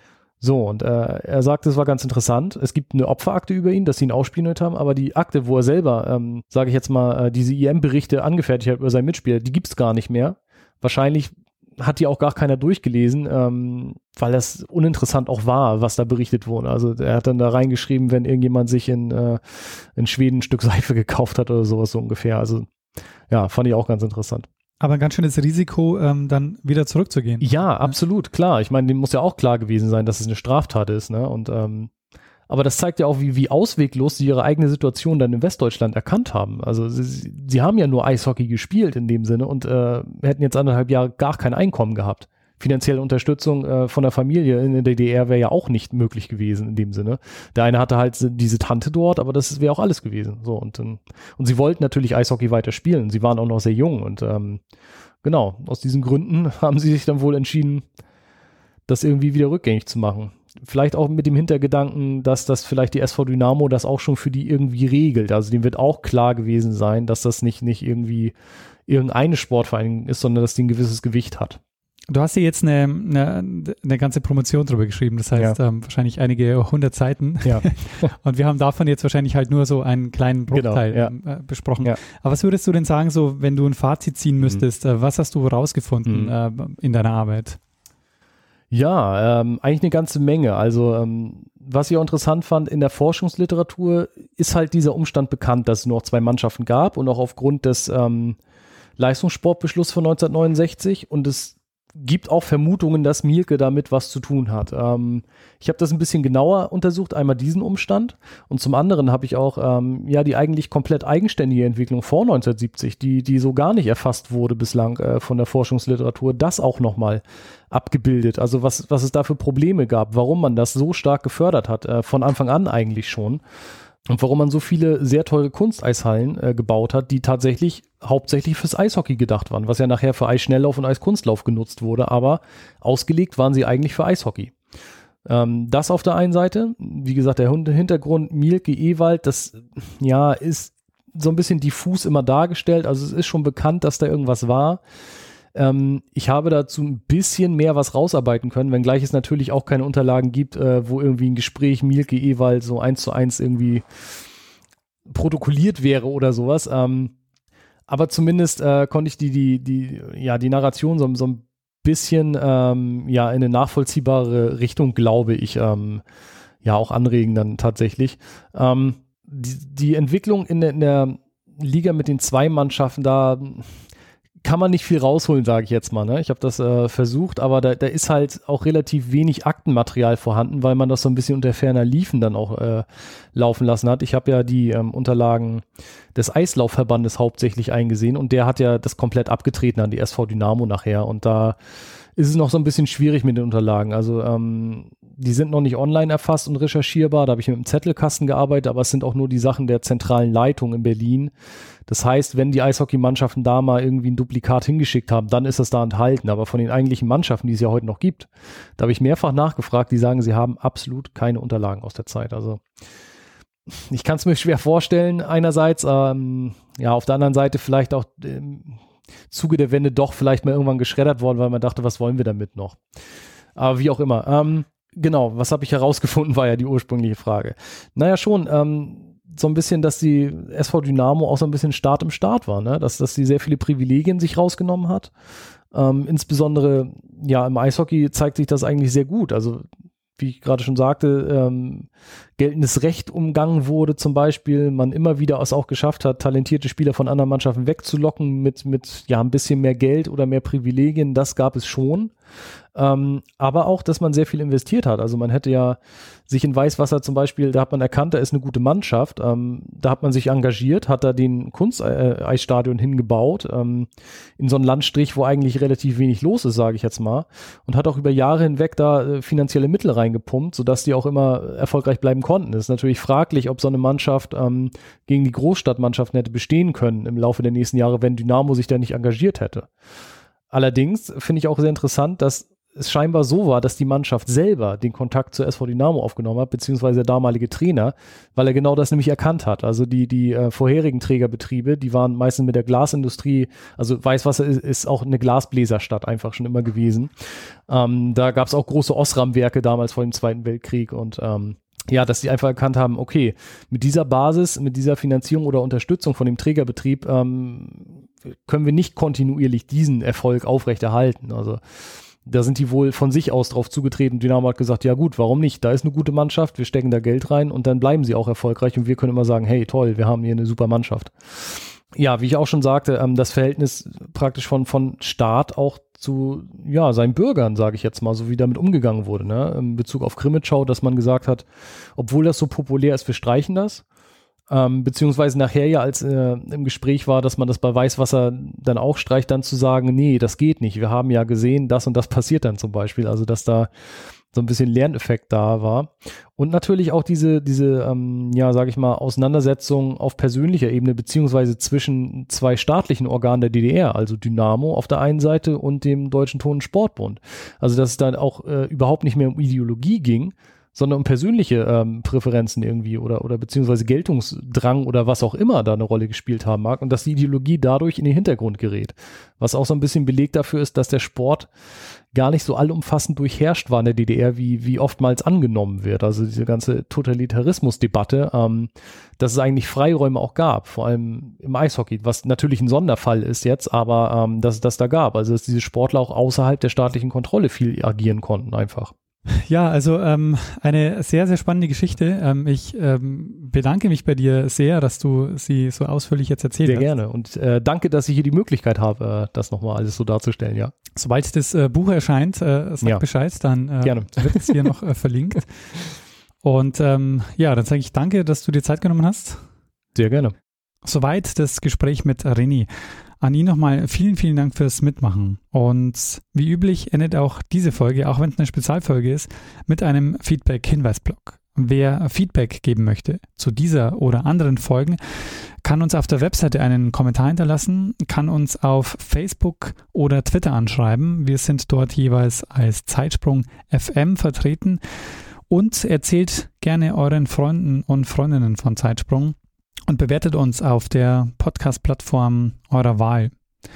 So, und er sagte, es war ganz interessant. Es gibt eine Opferakte über ihn, dass sie ihn ausspioniert haben, aber die Akte, wo er selber, sage ich jetzt mal, diese IM-Berichte angefertigt hat über seinen Mitspieler, die gibt's gar nicht mehr. Wahrscheinlich hat die auch gar keiner durchgelesen, weil das uninteressant auch war, was da berichtet wurde. Also er hat dann da reingeschrieben, wenn irgendjemand sich in Schweden ein Stück Seife gekauft hat oder sowas so ungefähr. Also ja, fand ich auch ganz interessant. Aber ein ganz schönes Risiko, dann wieder zurückzugehen. Ja, absolut, klar. Ich meine, dem muss ja auch klar gewesen sein, dass es eine Straftat ist, ne? Und aber das zeigt ja auch, wie ausweglos sie ihre eigene Situation dann in Westdeutschland erkannt haben. Also sie haben ja nur Eishockey gespielt in dem Sinne und hätten jetzt 1,5 Jahre gar kein Einkommen gehabt. Finanzielle Unterstützung von der Familie in der DDR wäre ja auch nicht möglich gewesen in dem Sinne. Der eine hatte halt diese Tante dort, aber das wäre auch alles gewesen. So und sie wollten natürlich Eishockey weiter spielen. Sie waren auch noch sehr jung und genau, aus diesen Gründen haben sie sich dann wohl entschieden, das irgendwie wieder rückgängig zu machen. Vielleicht auch mit dem Hintergedanken, dass das vielleicht die SV Dynamo das auch schon für die irgendwie regelt. Also dem wird auch klar gewesen sein, dass das nicht irgendwie irgendeine Sportvereinigung ist, sondern dass die ein gewisses Gewicht hat. Du hast hier jetzt eine ganze Promotion drüber geschrieben, das heißt wahrscheinlich einige 100 Seiten. Ja. Und wir haben davon jetzt wahrscheinlich halt nur so einen kleinen Bruchteil besprochen. Ja. Aber was würdest du denn sagen, so wenn du ein Fazit ziehen müsstest, was hast du rausgefunden in deiner Arbeit? Ja, eigentlich eine ganze Menge. Also was ich auch interessant fand, in der Forschungsliteratur ist halt dieser Umstand bekannt, dass es nur noch 2 Mannschaften gab und auch aufgrund des Leistungssportbeschlusses von 1969 und es gibt auch Vermutungen, dass Mielke damit was zu tun hat. Ich habe das ein bisschen genauer untersucht, einmal diesen Umstand und zum anderen habe ich auch die eigentlich komplett eigenständige Entwicklung vor 1970, die so gar nicht erfasst wurde bislang von der Forschungsliteratur, das auch nochmal abgebildet. Also was es da für Probleme gab, warum man das so stark gefördert hat, von Anfang an eigentlich schon. Und warum man so viele sehr teure Kunsteishallen gebaut hat, die tatsächlich hauptsächlich fürs Eishockey gedacht waren, was ja nachher für Eisschnelllauf und Eiskunstlauf genutzt wurde, aber ausgelegt waren sie eigentlich für Eishockey. Das auf der einen Seite, wie gesagt, der Hintergrund Mielke Ewald, das ist so ein bisschen diffus immer dargestellt, also es ist schon bekannt, dass da irgendwas war. Ich habe dazu ein bisschen mehr was rausarbeiten können, wenngleich es natürlich auch keine Unterlagen gibt, wo irgendwie ein Gespräch Mielke Ewald so 1:1 irgendwie protokolliert wäre oder sowas. Aber zumindest konnte ich die Narration so ein bisschen in eine nachvollziehbare Richtung, glaube ich, auch anregen dann tatsächlich. Die Entwicklung in der Liga mit den 2 Mannschaften, da kann man nicht viel rausholen, sage ich jetzt mal. Ne? Ich habe das versucht, aber da ist halt auch relativ wenig Aktenmaterial vorhanden, weil man das so ein bisschen unter ferner Liefen dann auch laufen lassen hat. Ich habe ja die Unterlagen des Eislaufverbandes hauptsächlich eingesehen und der hat ja das komplett abgetreten an die SV Dynamo nachher und da ist es noch so ein bisschen schwierig mit den Unterlagen. Also die sind noch nicht online erfasst und recherchierbar. Da habe ich mit dem Zettelkasten gearbeitet, aber es sind auch nur die Sachen der zentralen Leitung in Berlin. Das heißt, wenn die Eishockeymannschaften da mal irgendwie ein Duplikat hingeschickt haben, dann ist das da enthalten. Aber von den eigentlichen Mannschaften, die es ja heute noch gibt, da habe ich mehrfach nachgefragt, die sagen, sie haben absolut keine Unterlagen aus der Zeit. Also ich kann es mir schwer vorstellen einerseits, ja, auf der anderen Seite vielleicht auch im Zuge der Wende doch vielleicht mal irgendwann geschreddert worden, weil man dachte, was wollen wir damit noch? Aber wie auch immer. Genau, was habe ich herausgefunden, war ja die ursprüngliche Frage. Naja, schon so ein bisschen, dass die SV Dynamo auch so ein bisschen Start im Start war, ne? Dass sie sehr viele Privilegien sich rausgenommen hat. Insbesondere, ja, im Eishockey zeigt sich das eigentlich sehr gut. Also wie ich gerade schon sagte, geltendes Recht umgangen wurde zum Beispiel, man immer wieder es auch geschafft hat, talentierte Spieler von anderen Mannschaften wegzulocken mit ja ein bisschen mehr Geld oder mehr Privilegien, das gab es schon. Aber auch, dass man sehr viel investiert hat. Also man hätte ja sich in Weißwasser zum Beispiel, da hat man erkannt, da ist eine gute Mannschaft, da hat man sich engagiert, hat da den Kunsteisstadion hingebaut, in so einen Landstrich, wo eigentlich relativ wenig los ist, sage ich jetzt mal, und hat auch über Jahre hinweg da finanzielle Mittel reingepumpt, sodass die auch immer erfolgreich bleiben konnten. Es ist natürlich fraglich, ob so eine Mannschaft gegen die Großstadtmannschaften hätte bestehen können im Laufe der nächsten Jahre, wenn Dynamo sich da nicht engagiert hätte. Allerdings finde ich auch sehr interessant, dass es scheinbar so war, dass die Mannschaft selber den Kontakt zur SV Dynamo aufgenommen hat, beziehungsweise der damalige Trainer, weil er genau das nämlich erkannt hat. Also die vorherigen Trägerbetriebe, die waren meistens mit der Glasindustrie, also Weißwasser ist auch eine Glasbläserstadt einfach schon immer gewesen. Da gab es auch große Osram-Werke damals vor dem Zweiten Weltkrieg und ja, dass die einfach erkannt haben, okay, mit dieser Basis, mit dieser Finanzierung oder Unterstützung von dem Trägerbetrieb können wir nicht kontinuierlich diesen Erfolg aufrechterhalten. Also da sind die wohl von sich aus drauf zugetreten. Dynamo hat gesagt, ja gut, warum nicht? Da ist eine gute Mannschaft, wir stecken da Geld rein und dann bleiben sie auch erfolgreich und wir können immer sagen, hey toll, wir haben hier eine super Mannschaft. Ja, wie ich auch schon sagte, das Verhältnis praktisch von Staat auch zu ja seinen Bürgern, sage ich jetzt mal, so wie damit umgegangen wurde, ne? In Bezug auf Krimitschau, dass man gesagt hat, obwohl das so populär ist, wir streichen das. Beziehungsweise nachher ja, als im Gespräch war, dass man das bei Weißwasser dann auch streicht, dann zu sagen, nee, das geht nicht. Wir haben ja gesehen, das und das passiert dann zum Beispiel. Also, dass da so ein bisschen Lerneffekt da war. Und natürlich auch diese ja, sage ich mal, Auseinandersetzung auf persönlicher Ebene, beziehungsweise zwischen zwei staatlichen Organen der DDR, also Dynamo auf der einen Seite und dem Deutschen Ton- und Sportbund. Also, dass es dann auch überhaupt nicht mehr um Ideologie ging, sondern um persönliche Präferenzen irgendwie oder beziehungsweise Geltungsdrang oder was auch immer da eine Rolle gespielt haben mag und dass die Ideologie dadurch in den Hintergrund gerät. Was auch so ein bisschen Beleg dafür ist, dass der Sport gar nicht so allumfassend durchherrscht war in der DDR, wie oftmals angenommen wird. Also diese ganze Totalitarismus-Debatte, dass es eigentlich Freiräume auch gab, vor allem im Eishockey, was natürlich ein Sonderfall ist jetzt, aber dass es das da gab. Also dass diese Sportler auch außerhalb der staatlichen Kontrolle viel agieren konnten einfach. Ja, also eine sehr, sehr spannende Geschichte. Ich bedanke mich bei dir sehr, dass du sie so ausführlich jetzt erzählt hast. Sehr gerne und danke, dass ich hier die Möglichkeit habe, das nochmal alles so darzustellen, ja. Sobald das Buch erscheint, sag Bescheid, dann wird es hier noch verlinkt. Und ja, dann sage ich danke, dass du dir Zeit genommen hast. Sehr gerne. Soweit das Gespräch mit René. An ihn nochmal vielen, vielen Dank fürs Mitmachen. Und wie üblich endet auch diese Folge, auch wenn es eine Spezialfolge ist, mit einem Feedback-Hinweisblock. Wer Feedback geben möchte zu dieser oder anderen Folgen, kann uns auf der Webseite einen Kommentar hinterlassen, kann uns auf Facebook oder Twitter anschreiben. Wir sind dort jeweils als Zeitsprung FM vertreten und erzählt gerne euren Freunden und Freundinnen von Zeitsprung und bewertet uns auf der Podcast-Plattform eurer Wahl.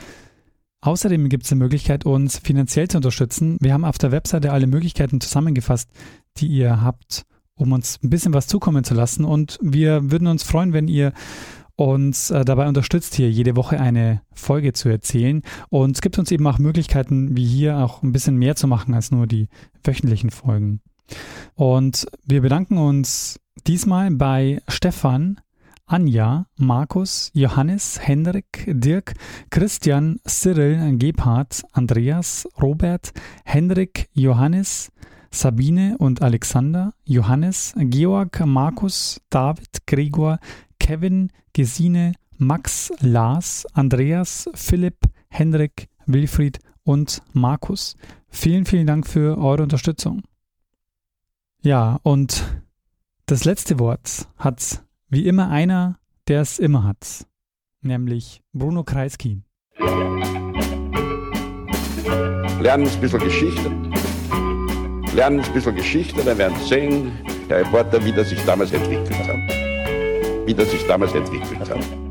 Außerdem gibt es die Möglichkeit, uns finanziell zu unterstützen. Wir haben auf der Webseite alle Möglichkeiten zusammengefasst, die ihr habt, um uns ein bisschen was zukommen zu lassen. Und wir würden uns freuen, wenn ihr uns dabei unterstützt, hier jede Woche eine Folge zu erzählen. Und es gibt uns eben auch Möglichkeiten, wie hier auch ein bisschen mehr zu machen als nur die wöchentlichen Folgen. Und wir bedanken uns diesmal bei Stefan, Anja, Markus, Johannes, Henrik, Dirk, Christian, Cyril, Gebhard, Andreas, Robert, Henrik, Johannes, Sabine und Alexander, Johannes, Georg, Markus, David, Gregor, Kevin, Gesine, Max, Lars, Andreas, Philipp, Henrik, Wilfried und Markus. Vielen, vielen Dank für eure Unterstützung. Ja, und das letzte Wort hat wie immer einer, der es immer hat, nämlich Bruno Kreisky. Lernen ein bisschen Geschichte. Lernen ein bisschen Geschichte, dann werden Sie sehen, der Reporter, wie das sich damals entwickelt hat.